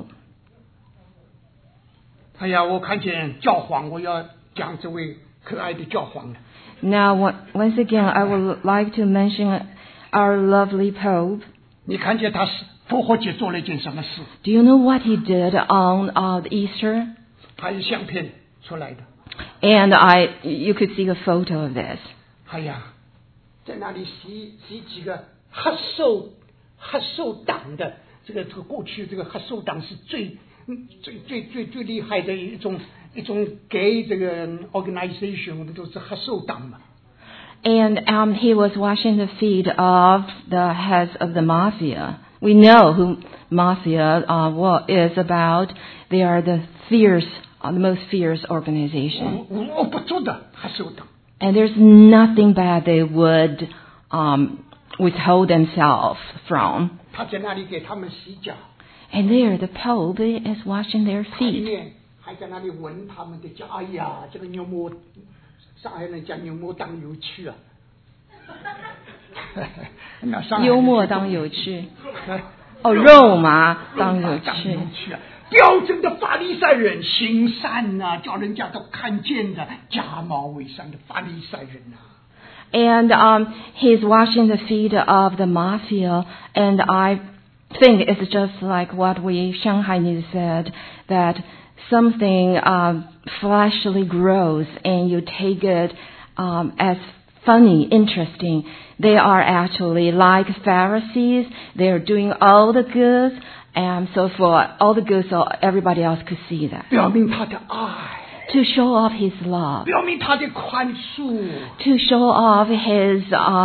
哎呀，我看见教皇，我要讲这位可爱的教皇了。 Now, once again, I would like to mention our lovely Pope. 你看见他是复活节做了一件什么事？ Do you know what he did on Easter? 他有相片出来的。 And you could see a photo of this. 哎呀，在那里洗几个黑手党的，这个过去这个黑手党是最厉害的一种给这个 organization 都是黑手党嘛。 And he was washing the feet of the heads of the mafia. We know who mafia is about. They are the most fierce organization. 无恶不作的黑手党。 And there's nothing bad they would withhold themselves from. 他在那里给他们洗脚， And there, the Pope is washing their 里 feet. 面还在那里闻他们的脚。哎呀，这个牛魔，上海人讲牛魔当有趣啊。那上海人幽默当有趣。 肉麻当有当趣。 有趣啊！标准的法利赛人行善啊，叫人家都看见的，假冒伪善的法利赛人啊。 And he's washing the feet of the mafia, and I think it's just like what Shanghai News said, that something fleshly grows and you take it as funny, interesting. They are actually like Pharisees. They're doing all the good, and so for all the good, so everybody else could see that. 表明他的爱， To show off his love. 表明他的宽恕， To show off his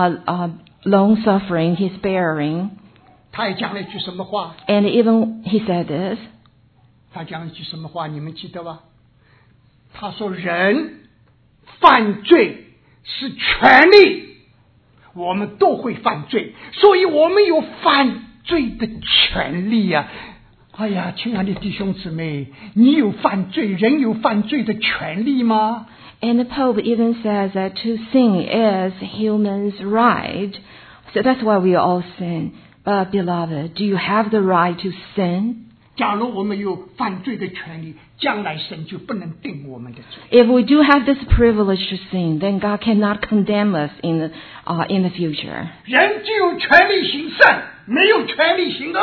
long suffering, his bearing. 他也讲了一句什么话？ And even he said this, 他讲了一句什么话？你们记得吧？他说：“人犯罪是权利，我们都会犯罪，所以我们有犯罪的权利呀、哎呀，亲爱的弟兄姊妹，你有犯罪，人有犯罪的权利吗？ and the Pope even says that to sin is humans' right. So that's why we all sin. But beloved, do you have the right to sin? 假如我们有犯罪的权利，将来神就不能定我们的罪。 If we do have this privilege to sin, then God cannot condemn us in the future. 人只有权利行善，没有权利行恶。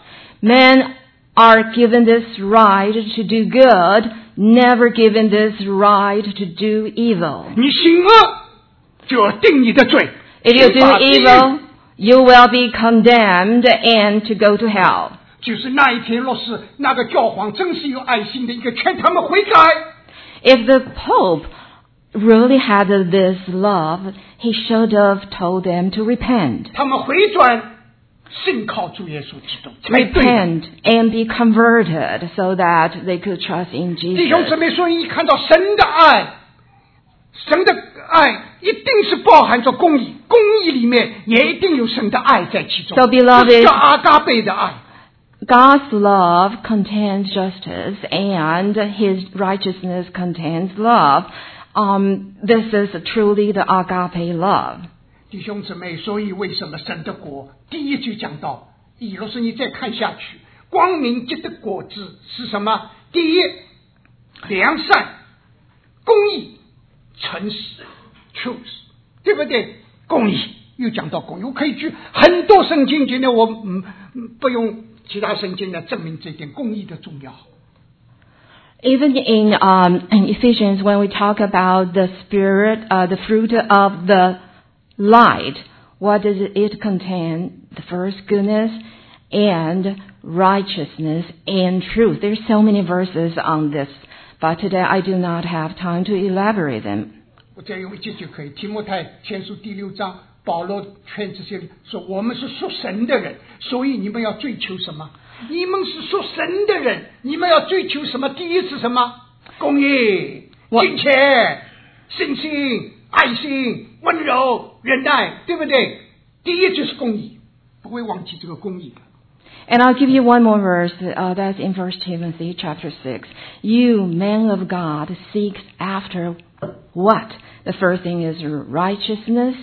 Men are given this right to do good, never given this right to do evil. 你行恶，就要定你的罪。 If you 刑法 do 地狱 evil, you will be condemned and to go to hell. 就是那一天，若是那个教皇真是有爱心的一个，劝他们悔改， If the Pope really had this love, he should have told them to repent. 他们回转，信靠主耶稣基督，才对。 Repent and be converted so that they could trust in 弟兄姊 Jesus. 妹，所以一看到神的爱，神的爱一定是包含着公义，公义里面也一定有神的爱在其中。 So, beloved, 这是叫阿嘎贝的爱。 God's love contains justice and his righteousness contains love. This is truly the agape love. 弟兄姊妹，所以为什么神的国第一句讲到，若是你再看下去，光明结的果子是什么？第一，良善、公义、诚实 ，truth， 对不对？公义又讲到公义，我可以举很多圣经，今天我不用其他圣经来证明这一点公义的重要。 Even in Ephesians, when we talk about the spirit, the fruit of the light, what does it contain? The first, goodness and righteousness and truth. There's so many verses on this, but today I do not have time to elaborate them. 我再用一节就可以。提摩太前书第6章，保罗劝这些人说：“我们是属神的人，所以你们要追求什么？你们是属神的人，你们要追求什么？第一是什么？公义、敬虔、信心、爱心、温柔、忍耐，对不对？第一就是公义，不会忘记这个公义的。” And I'll give you one more verse, that's in 1 Timothy chapter 6. You, men of God, seek after what? The first thing is righteousness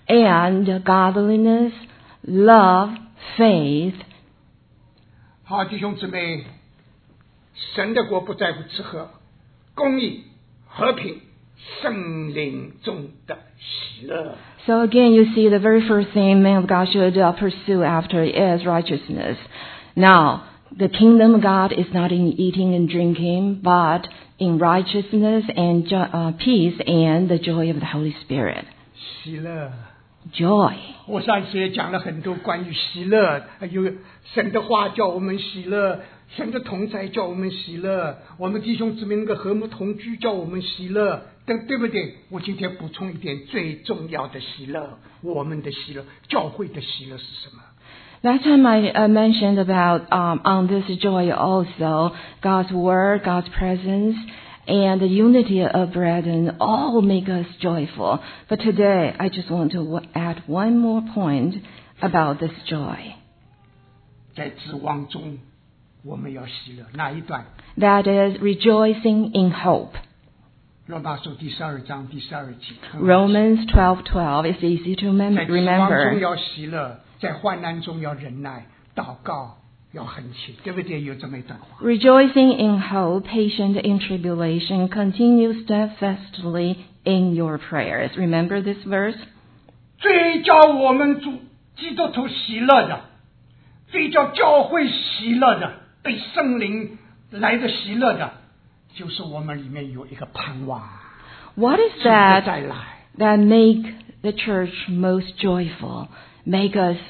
and godliness, love, faith. 好，弟兄姊妹，神的国不在乎吃喝，公义、和平、圣灵中的喜乐。 So again, you see the very first thing man of God should pursue after is righteousness. Now, the kingdom of God is not in eating and drinking, but in righteousness and peace and the joy of the Holy Spirit. 喜乐。 Joy. 我上次也讲了很多关于喜乐，有神的话叫我们喜乐，神的同在叫我们喜乐，我们弟兄姊妹能够和睦同居叫我们喜乐，对不对？我今天补充一点最重要的喜乐，我们的喜乐，教会的喜乐是什么？ Last time I mentioned about on this joy also, God's word, God's presence, and the unity of brethren all make us joyful. But today I just want to add one more point about this joy. 在指望中我们要喜乐，哪一段？ That is rejoicing in hope. 罗马书第12章第12节。 Romans 12:12 is easy to 在指望中 remember. 要喜乐，在患难中要忍耐， 祷告要恒切，对不对？有这么一段话。 Rejoicing in hope, patient in tribulation, continue steadfastly in your prayers. Remember this verse? 最叫我们基督徒喜乐的，最叫教会喜乐的，被圣灵来的喜乐的，就是我们里面有一个盼望。 What is 主的 that 再来。 that make the church most joyful, make us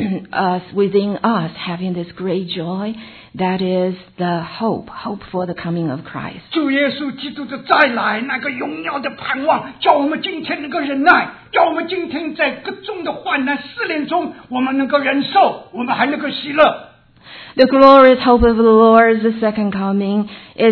within us having this great joy? That is the hope for the coming of Christ. 主耶稣基督的再来，那个荣耀的盼望，叫我们今天能够忍耐，叫我们今天在各种的患难试炼中，我们能够忍受，我们还能够喜乐。 The glorious hope of the Lord's second coming is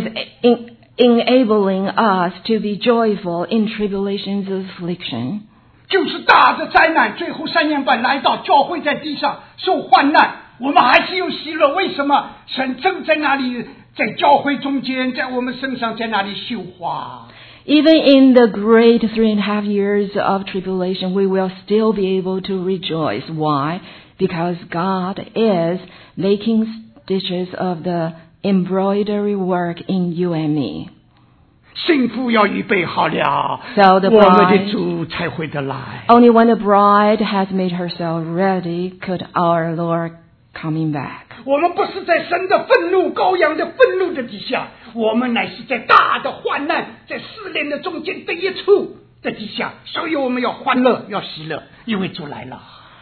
enabling us to be joyful in tribulations of affliction. 就是大的灾难，最后3年半来到，教会在地上受患难，我们还是有喜乐。为什么？神正在那里，在教会中间，在我们身上，在那里绣花。 Even in the great 3.5 years of tribulation, we will still be able to rejoice. Why? Because God is making stitches of the embroidery work in you and me. 幸福要预备好了， So the 我们的 bride, 主才会得来。 only when the bride has made herself ready could our Lord coming back. 我们不是在神的愤怒、羔羊的愤怒的底下，我们乃是在大的患难、在试炼的中间的一处的底下，所以我们要欢乐，要喜乐，因为主来了。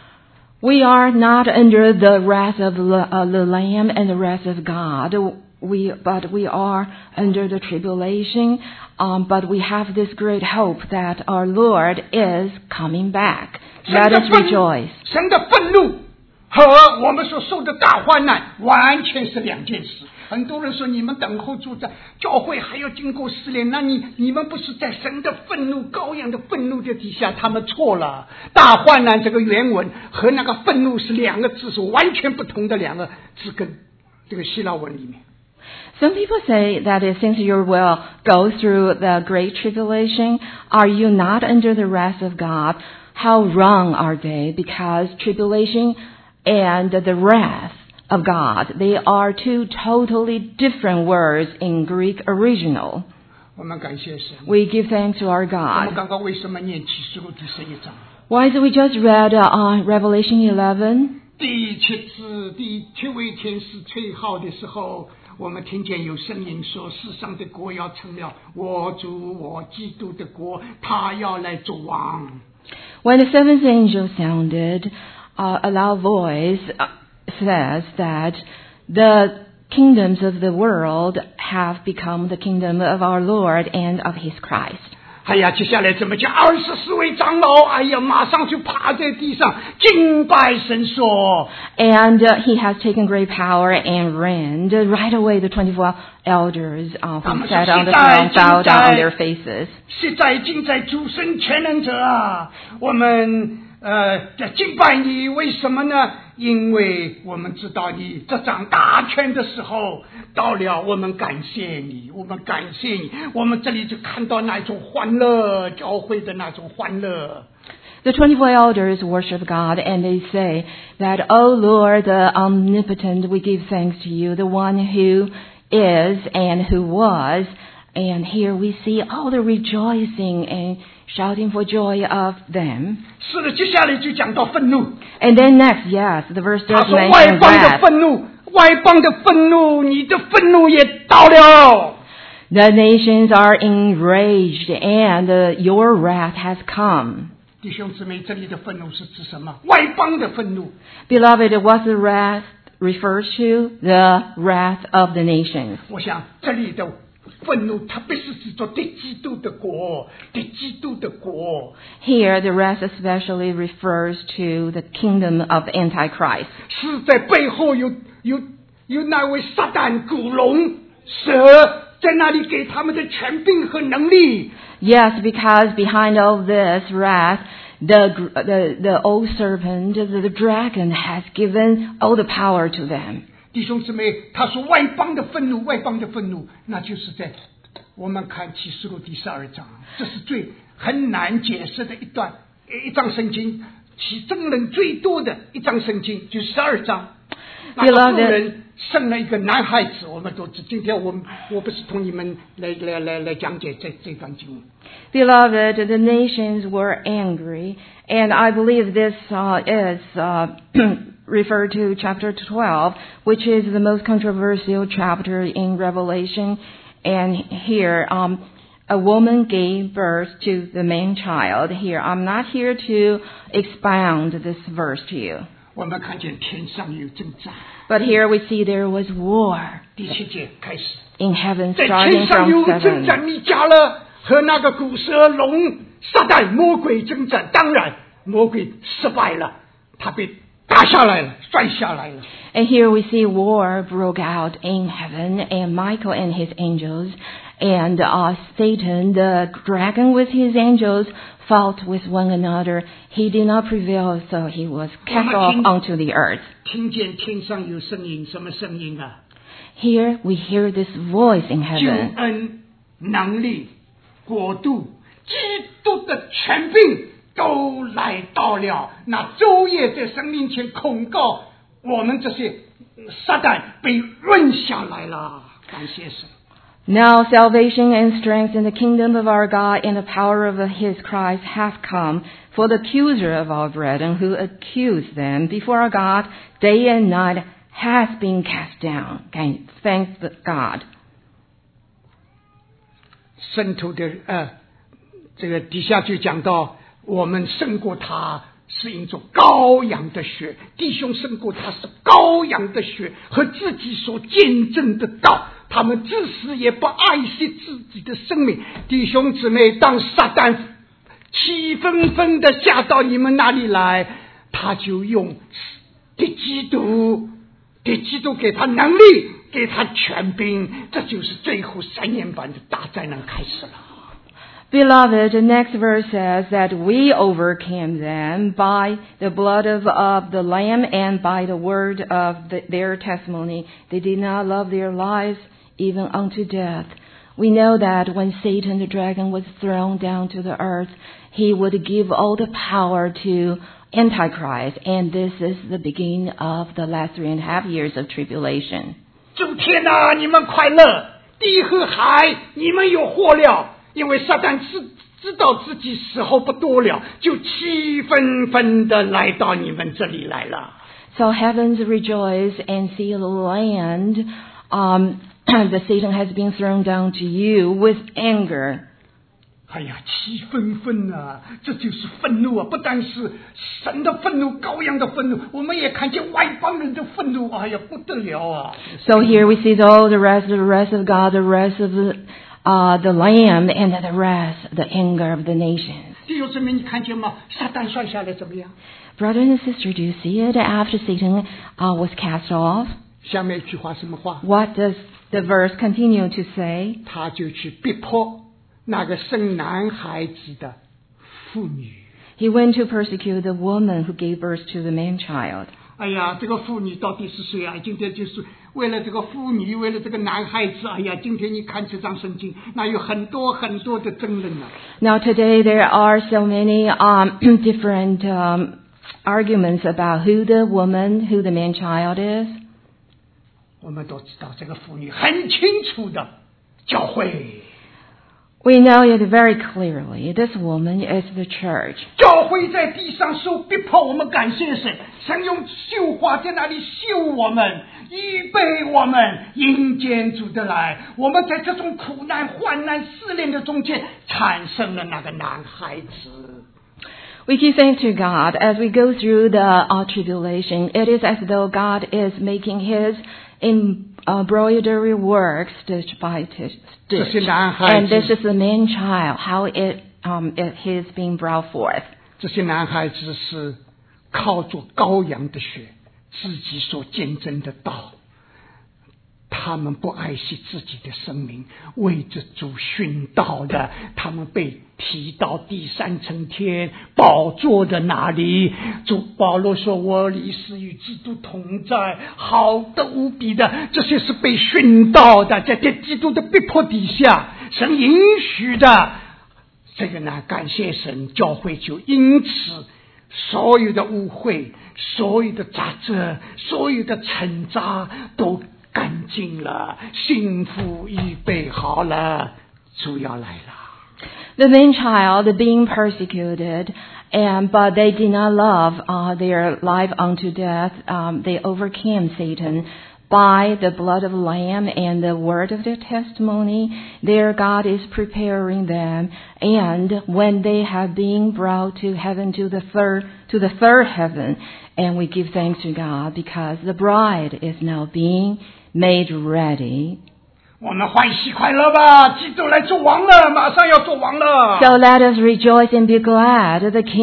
We are not under the wrath of the Lamb and the wrath of God. But we are under the tribulation. But we have this great hope that our Lord is coming back. Let us rejoice. 神的愤怒和我们所受的大患难完全是两件事。很多人说你们等候主，在教会还要经过试炼，那你们不是在神的愤怒、羔羊的愤怒的底下？他们错了。大患难这个原文和那个愤怒是两个字，是完全不同的两个字根。这个希腊文里面。 Some people say that since you will go through the great tribulation, are you not under the wrath of God? How wrong are they? Because tribulation and the wrath of God, they are two totally different words in Greek original. 我们感谢神。 We give thanks to our 我们 God. 刚刚为什么念启示录第11章？ Why is it we just read Revelation 11? 第7位天使吹号的时候，我们听见有声音说，世上的国要成了我主我基督的国，他要来做王。 When the seventh angel sounded, a loud voice says that the kingdoms of the world have become the kingdom of our Lord and of His Christ. 哎呀，接下来怎么讲？24位长老，哎呀，马上就趴在地上敬拜神说。 And He has taken great power and reigned. Right away, the 24 elders who sat on the throne bowed down on their faces. 现在敬在主神全能者啊，我们在敬拜你，为什么呢？因为我们知道你这掌大权的时候到了，我们感谢你，我们感谢你。我们这里就看到那种欢乐，教会的那种欢乐。 The 24 elders worship God and they say that, O Lord, the omnipotent, we give thanks to you, the one who is and who was. And here we see all the rejoicing and shouting for joy of them. 是的，接下来就讲到愤怒。 And then next, yes, the verse 他 does 说 mention 外邦的 wrath. 愤怒，外邦的愤怒，你的愤怒也到了。 The nations are enraged and your wrath has come. 弟兄姊妹，这里的愤怒是指什么？外邦的愤怒。 Beloved, what the wrath refers to? The wrath of the nations. 我想这里的愤怒，特别是指着对基督的国，对基督的国。 Here, the wrath especially refers to the kingdom of Antichrist. 是在背后有那位撒旦古龙蛇在那里给他们的权柄和能力。 Yes, because behind all this wrath, the old serpent, the dragon, has given all the power to them. 弟兄姊妹，他说外邦的愤怒，外邦的愤怒，那就是在我们看启示录第12章，这是最很难解释的一章圣经，其证人最多的一章圣经，就是12章。 那个妇人生了一个男孩子，我们都知。今天我不是同你们来讲解这段经文。 Beloved, the nations were angry, and I believe this is referred to chapter 12, which is the most controversial chapter in Revelation. And here, a woman gave birth to the man child. Here, I'm not here to expound this verse to you. 我们看见天上有征战。 But here we see there was war. 第7节开始。 In heaven, 在 starting 天上 from 有征 7. 战，米迦勒和那个古蛇龙撒旦魔鬼征战，当然魔鬼失败了，他被打下来了，摔下来了。 And here we see war broke out in heaven, and Michael and his angels, and Satan, the dragon with his angels, fought with one another. He did not prevail, so he was cast off onto the earth. 听见天上有声音，什么声音啊？ Here we hear this voice in 救 heaven. 恩、能力、国度、基督的权柄都来到了。那昼夜在神面前控告我们这些撒旦被扔下来了，感谢神。 Now salvation and strength in the kingdom of our God and the power of his Christ have come. For the accuser of our brethren who accused them before our God day and night has been cast down. Thank God. 圣徒的这个底下就讲到，我们胜过他是因着羔羊的血，弟兄胜过他是羔羊的血和自己所见证的道，他们至死也不爱惜自己的生命。弟兄姊妹，当撒旦气纷纷的下到你们那里来，他就用基督给他能力，给他权柄，这就是最后3年半的大灾难开始了。 Beloved, the next verse says that we overcame them by the blood of the Lamb and by the word of their testimony. They did not love their lives even unto death. We know that when Satan the dragon was thrown down to the earth, he would give all the power to Antichrist, and this is the beginning of the last 3.5 years of tribulation. 主天啊，你们快乐！地和海，你们有祸了，因为撒旦知道自己时候不多了，就气纷纷的来到你们这里来了。 So heavens rejoice and sea land. The Satan has been thrown down to you with anger. 哎呀，气纷纷啊，这就是愤怒啊！不但是神的愤怒，羔羊的愤怒，我们也看见外邦人的愤怒。哎呀，不得了啊 So here we see all the rest of God, the rest of the Lamb, and the rest, the anger of the nations. 弟兄姊妹，你看见吗？撒旦摔下来怎么样？ Brother and sister, do you see it after Satan was cast off? 下面一句话什么话？ What does the verse continue to say? 他就去逼迫那个生男孩子的妇女。 He went to persecute the woman who gave birth to the man-child. 哎呀，这个妇女到底是谁啊？今天就是为了这个妇女，为了这个男孩子。哎呀，今天你看这张圣经，那有很多很多的争论啊。 Now today there are so many different arguments about who the woman, who the man-child is. 我们都知道这个妇女很清楚的教会。 We know it very clearly. This woman is the church. 教会在地上受逼迫，我们感谢神，神用绣花在那里绣我们，预备我们迎接主的来。我们在这种苦难、患难、试炼的中间，产生了那个男孩子。 We give thanks to God as we go through the tribulation. It is as though God is making His embroidery work stitch by stitch. And this is the man-child, how it is being brought forth. 这些男孩子是靠着羔羊的血，自己所见证的道。他们不爱惜自己的生命，为着主殉道的，他们被提到第3层天宝座的那里。主保罗说：“我离世与基督同在，好的无比的。”这些是被殉道的，在基督的逼迫底下，神允许的。这个呢，感谢神，教会就因此所有的污秽，所有的杂质，所有的尘渣都干净了，幸福预备好了，主要来了。 The main child being persecuted, but they did not love their life unto death. They overcame Satan by the blood of the Lamb and the word of their testimony. Their God is preparing them, and when they have been brought to heaven, to the third heaven, and we give thanks to God because the bride is now being made ready. 我们欢喜快乐吧，基督来做王了，马上要做王了。 So let us rejoice and be glad.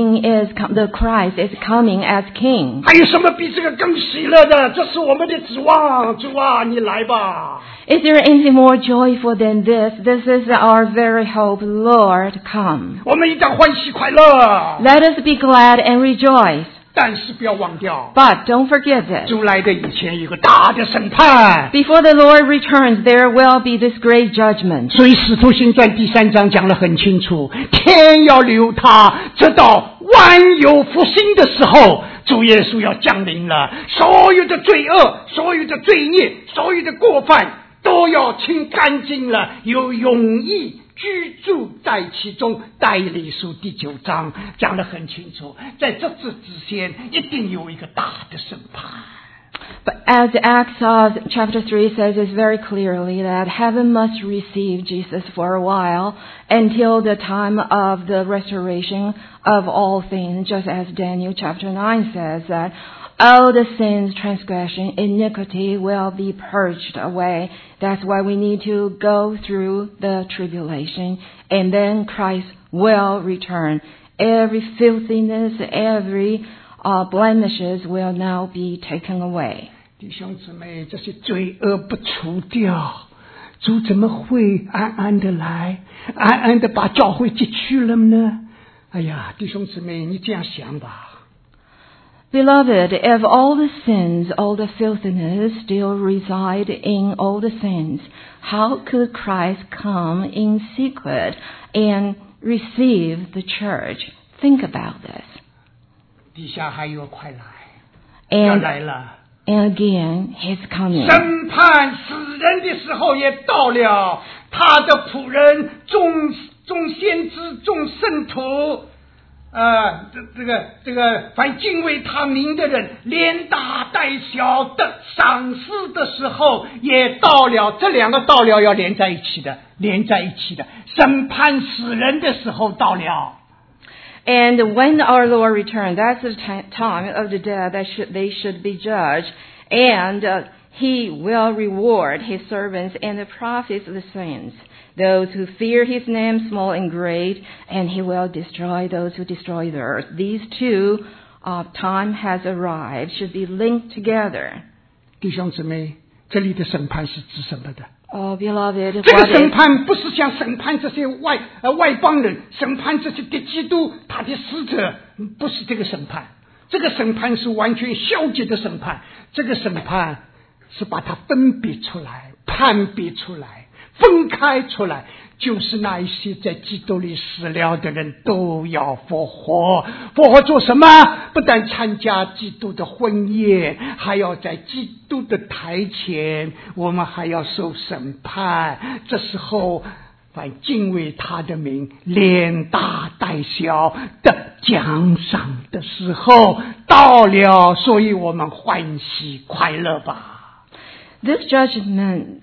The Christ is coming as King. 还有什么比这个更喜乐的？这是我们的指望，主啊，你来吧。 Is there anything more joyful than this? This is our very hope. Lord, come. 我们一定要欢喜快乐， Let us be glad and rejoice. 但是不要忘掉， But don't forget this. 主来的以前有个大的审判。 Before the Lord returns, there will be this great judgment. 所以使徒行传第3章讲得很清楚，天要留他，直到万有复兴的时候，主耶稣要降临了，所有的罪恶，所有的罪孽，所有的过犯都要清干净了，有永义居住在其中。但以理书第9章讲得很清楚，在这之前一定有一个大的审判。 But as Acts chapter 3 says it very clearly that heaven must receive Jesus for a while until the time of the restoration of all things, just as Daniel chapter 9 says that all the sins, transgression, iniquity will be purged away. That's why we need to go through the tribulation, and then Christ will return. Every filthiness, every blemishes will now be taken away. 弟兄姊妹，这些罪恶不除掉，主怎么会安安的来，安安的把教会接去了呢？哎呀，弟兄姊妹，你这样想吧。 Beloved, if all the sins, all the filthiness still reside in all the sins, how could Christ come in secret and receive the church? Think about this. 底下还有快来，要 And, 来了。 and again, He's coming. 审判死人的时候也到了，他的仆人、众先知、众圣徒。这个凡敬畏他名的人，连大带小的赏赐的时候也到了，这两个到了要连在一起的，审判死人的时候到了。 And when our Lord returns, that's the time of the dead that they should be judged, and He will reward His servants and the prophets of the saints, those who fear His name, small and great, and He will destroy those who destroy the earth. These two time has arrived, should be linked together. 弟兄姊妹，这里的审判是指什么的？ Oh, beloved, 这个 what 审 is, 判不是像审判这些外邦人，审判这些的基督他的使者，不是这个审判。这个审判是完全消极的审判，这个审判是把它分别出来、判别出来、分开出来，就是那一些在基督里死了的人都要复活。复活做什么？不但参加基督的婚宴，还要在基督的台前，我们还要受审判。这时候凡敬畏他的名，连大带小的奖赏的时候到了，所以我们欢喜快乐吧。 This judgment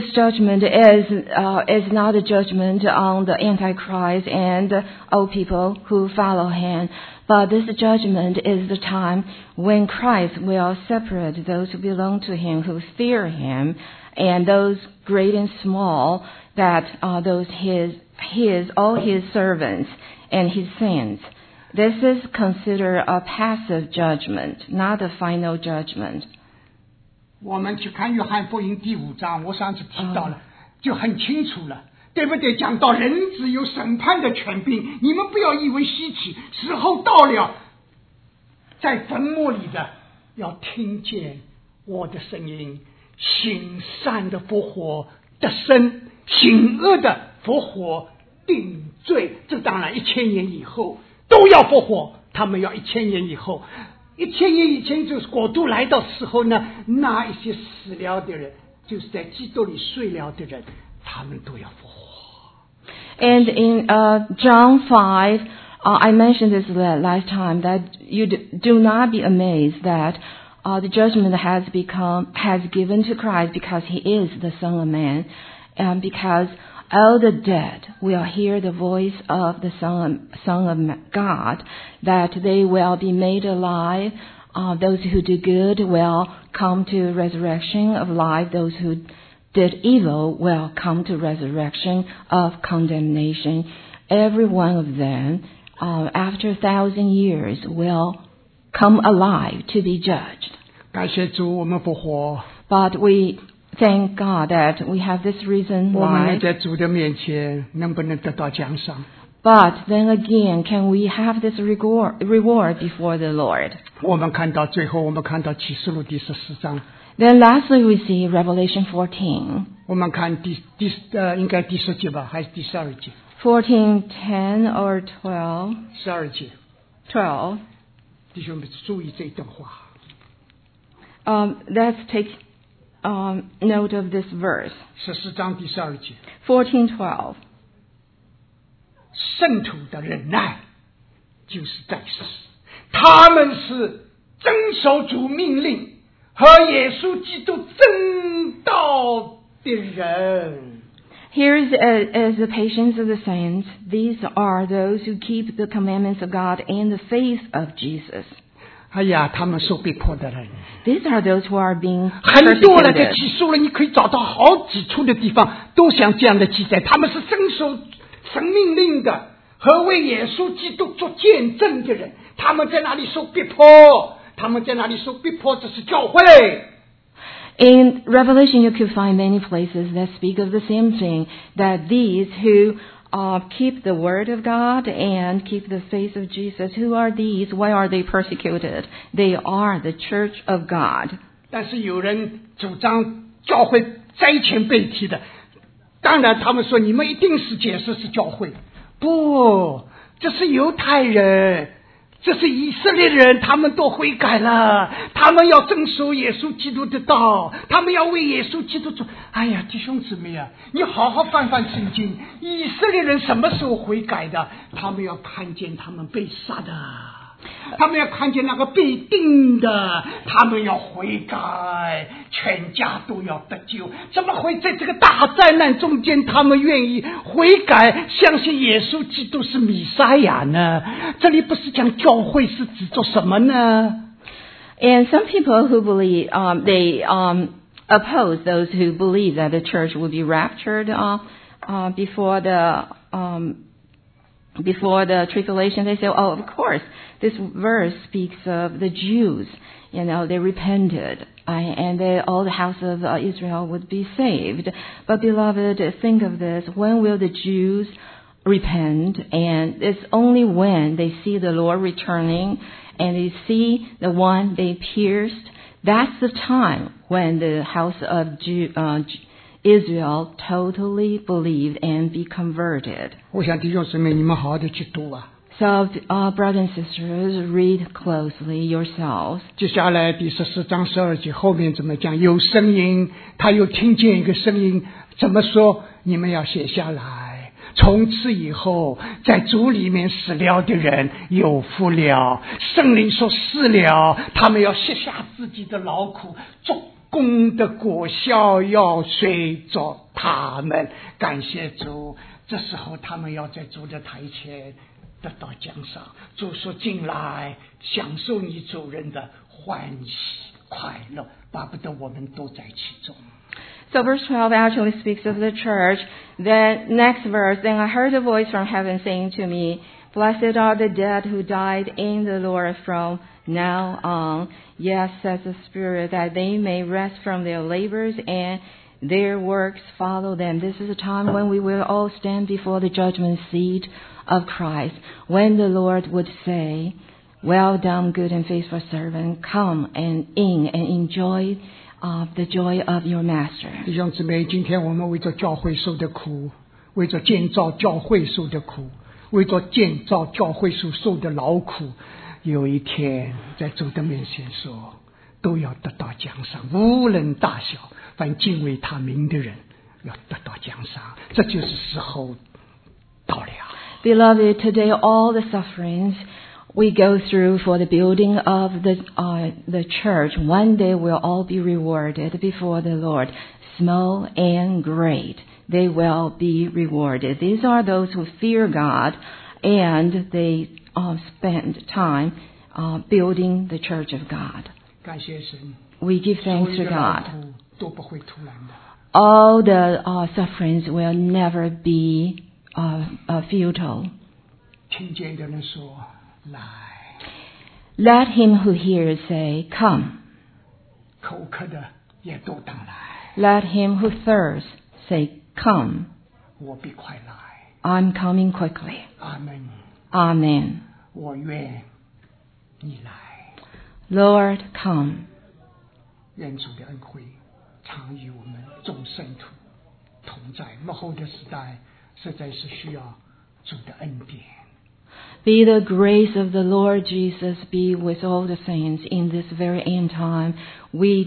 is not a judgment on the Antichrist and all people who follow him, but this judgment is the time when Christ will separate those who belong to him, who fear him, and those great and small, that are those all his servants and his saints. This is considered a passive judgment, not a final judgment. 我们去看约翰福音第5章，我上次提到了，就很清楚了，对不对？讲到人子有审判的权柄，你们不要以为稀奇，时候到了，在坟墓里的要听见我的声音，行善的复活得生，行恶的复活定罪。这当然1000年以后都要复活， 他们要1000年以后，1000年以前就是国度来到时候呢，那一些死了的人，就是在基督里睡了的人，他们都要复活。 And in John 5, I mentioned this last time, that you do not be amazed that the judgment has given to Christ because he is the Son of Man, and because all the dead will hear the voice of the Son of God, that they will be made alive. Those who do good will come to resurrection of life. Those who did evil will come to resurrection of condemnation. Every one of them, after 1,000 years, will come alive to be judged. 感谢主，我们复活。 But we thank God that we have this reason 我们 why. 在主的面前能不能得到奖赏？ But then again, can we have this reward before the Lord? 我们看到最后，我们看到启示录第14章。 Then lastly, we see Revelation 14. 我们看应该第10节吧，还是第12节？ 14:10 or 12. 12节， 12. 弟兄们注意这一段话。 Let's take note of this verse. 14章第12节， 14:12. 圣徒的忍耐就是在世，他们是遵守主命令和耶稣基督正道的人。 Here is the patience of the saints. These are those who keep the commandments of God and the faith of Jesus. 哎呀，他们受逼迫的人 These are those who are being 很多了，在 persecuted. 启示录你可以找到好几处的地方都像这样的记载，他们是遵守神命令的和为耶稣基督做见证的人，他们在哪里受逼迫？他们在哪里受逼迫？这是教会。 In Revelation, you could find many places that speak of the same thing, that these who keep the word of God and keep the faith of Jesus, who are these? Why are they persecuted? They are the church of God. 但是有人主张教会灾前被提的，当然他们说你们一定是解释是教会，不，这是犹太人，这是以色列人，他们都悔改了，他们要遵守耶稣基督的道，他们要为耶稣基督做。哎呀，弟兄姊妹啊，你好好翻翻圣经，以色列人什么时候悔改的？他们要看见他们被杀的，他们要看见那个被定的，他们要悔改，全家都要得救。怎么会在这个大灾难中间，他们愿意悔改，相信耶稣基督是弥赛亚呢？这里不是讲教会，是指做什么呢？ And some people who believe, they oppose those who believe that the church will be raptured before the tribulation. They say, oh, of course, this verse speaks of the Jews. You know, they repented, and all the house of Israel would be saved. But beloved, think of this: when will the Jews repent? And it's only when they see the Lord returning and they see the one they pierced. That's the time when the house of Israel totally believed and be converted. 我想弟兄姊妹，你们好好的去读啊。 So, brothers and sisters, read closely yourselves. 接下来第14章12节后面怎么讲？有声音，他又听见一个声音，怎么说？你们要写下来。从此以后，在主里面死了的人有福了。圣灵说是了，他们要卸下自己的劳苦，做工的果效要随着他们。感谢主，这时候他们要在主的台前得到奖赏。主说进来，享受你主人的欢喜快乐，巴不得我们都在其中。 So verse 12 actually speaks of the church. Then next verse, then I heard a voice from heaven saying to me, Blessed are the dead who died in the Lord from now on. Yes, says the Spirit, that they may rest from their labors and their works follow them. This is a time when we will all stand before the judgment seat of Christ, when the Lord would say, Well done, good and faithful servant, come and in and enjoy the joy of your master. 弟兄姊妹，今天我们为着教会受的苦，为着建造教会受的苦，为着建造教会所受的劳苦， 有一天在主的面前说，都要得到奖赏，无论大小，凡敬畏他名的人要得到奖赏，这就是时候到了。 Beloved, today all the sufferings we go through for the building of the church, one day will all be rewarded before the Lord. Small and great, they will be rewarded. These are those who fear God and they spend time building the church of God. 感谢神， We give thanks to 所有的劳 God. 苦都不会突然的。 All the sufferings will never be futile. 听见的人说来， Let him who hears say, Come. 口渴的也都当来， Let him who thirsts say, Come. 我必快来。 I'm coming quickly. 阿门。 Amen. 我愿你来。 Lord, come. 愿主的恩惠常与我们众圣徒同在。幕后的时代实在是需要主的恩典。 Be the grace of the Lord Jesus be with all the saints in this very end time. We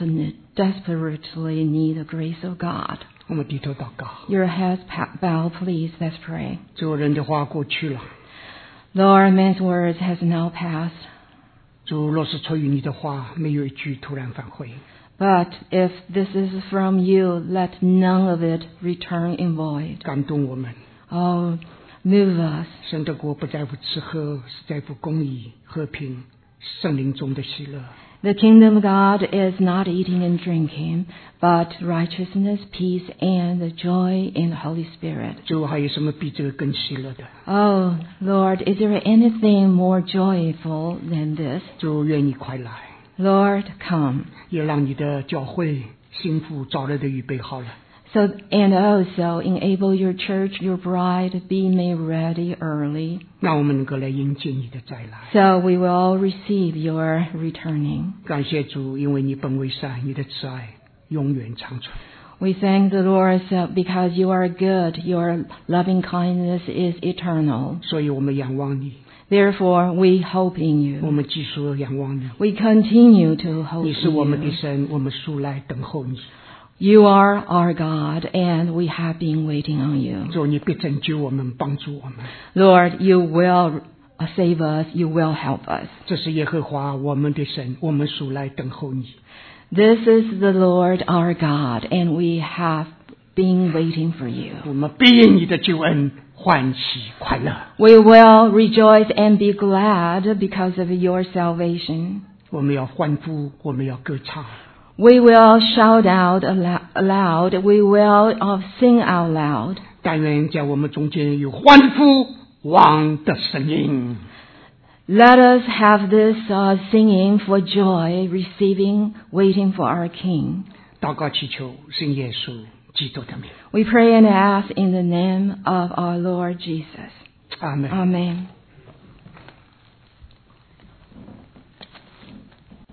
desperately need the grace of God. 我们低头祷告。 Your heads bowed, please. Let's pray. 主，人的话过去了， Lord, man's words has now passed. 主，若是出于你的话，没有一句突然返回。 But if this is from you, let none of it return in void. 感动我们。 Oh, move us. 神的国不在乎吃喝，是在乎公义、和平、圣灵中的喜乐。 The kingdom of God is not eating and drinking, but righteousness, peace, and the joy in the Holy Spirit. 主，还有什么比这个更喜乐的？ Oh, Lord, is there anything more joyful than this? 主，愿你快来， Lord, come. 也让你的教会心腹早日的预备好了。 So, and also enable your church, your bride, be made ready early, 让我们能够来迎接你的再来。 so we will all receive your returning. 感谢主，因为你本为善，你的慈爱永远长存。 We thank the Lord because you are good, your loving kindness is eternal. 所以我们仰望你， Therefore, we hope in 我 you. 们继续仰望你。 We continue to hope 你是我们 in 的 you. 神，我们素来等候你。 You are our God, and we have been waiting on you. 主，你必拯救我们，帮助我们。 Lord, you will save us, you will help us. 这是耶和华我们的神，我们素来等候你。 This is the Lord our God, and we have been waiting for you. 我们必因你的救恩欢喜快乐。 We will rejoice and be glad because of your salvation. 我们要欢呼，我们要歌唱。 We will shout out aloud. We will sing out loud. 但愿在我们中间有欢呼王的声音。 Let us have this singing for joy, receiving, waiting for our King. 祷告祈求，信耶稣基督的名。 We pray and ask in the name of our Lord Jesus. 阿门。 Amen.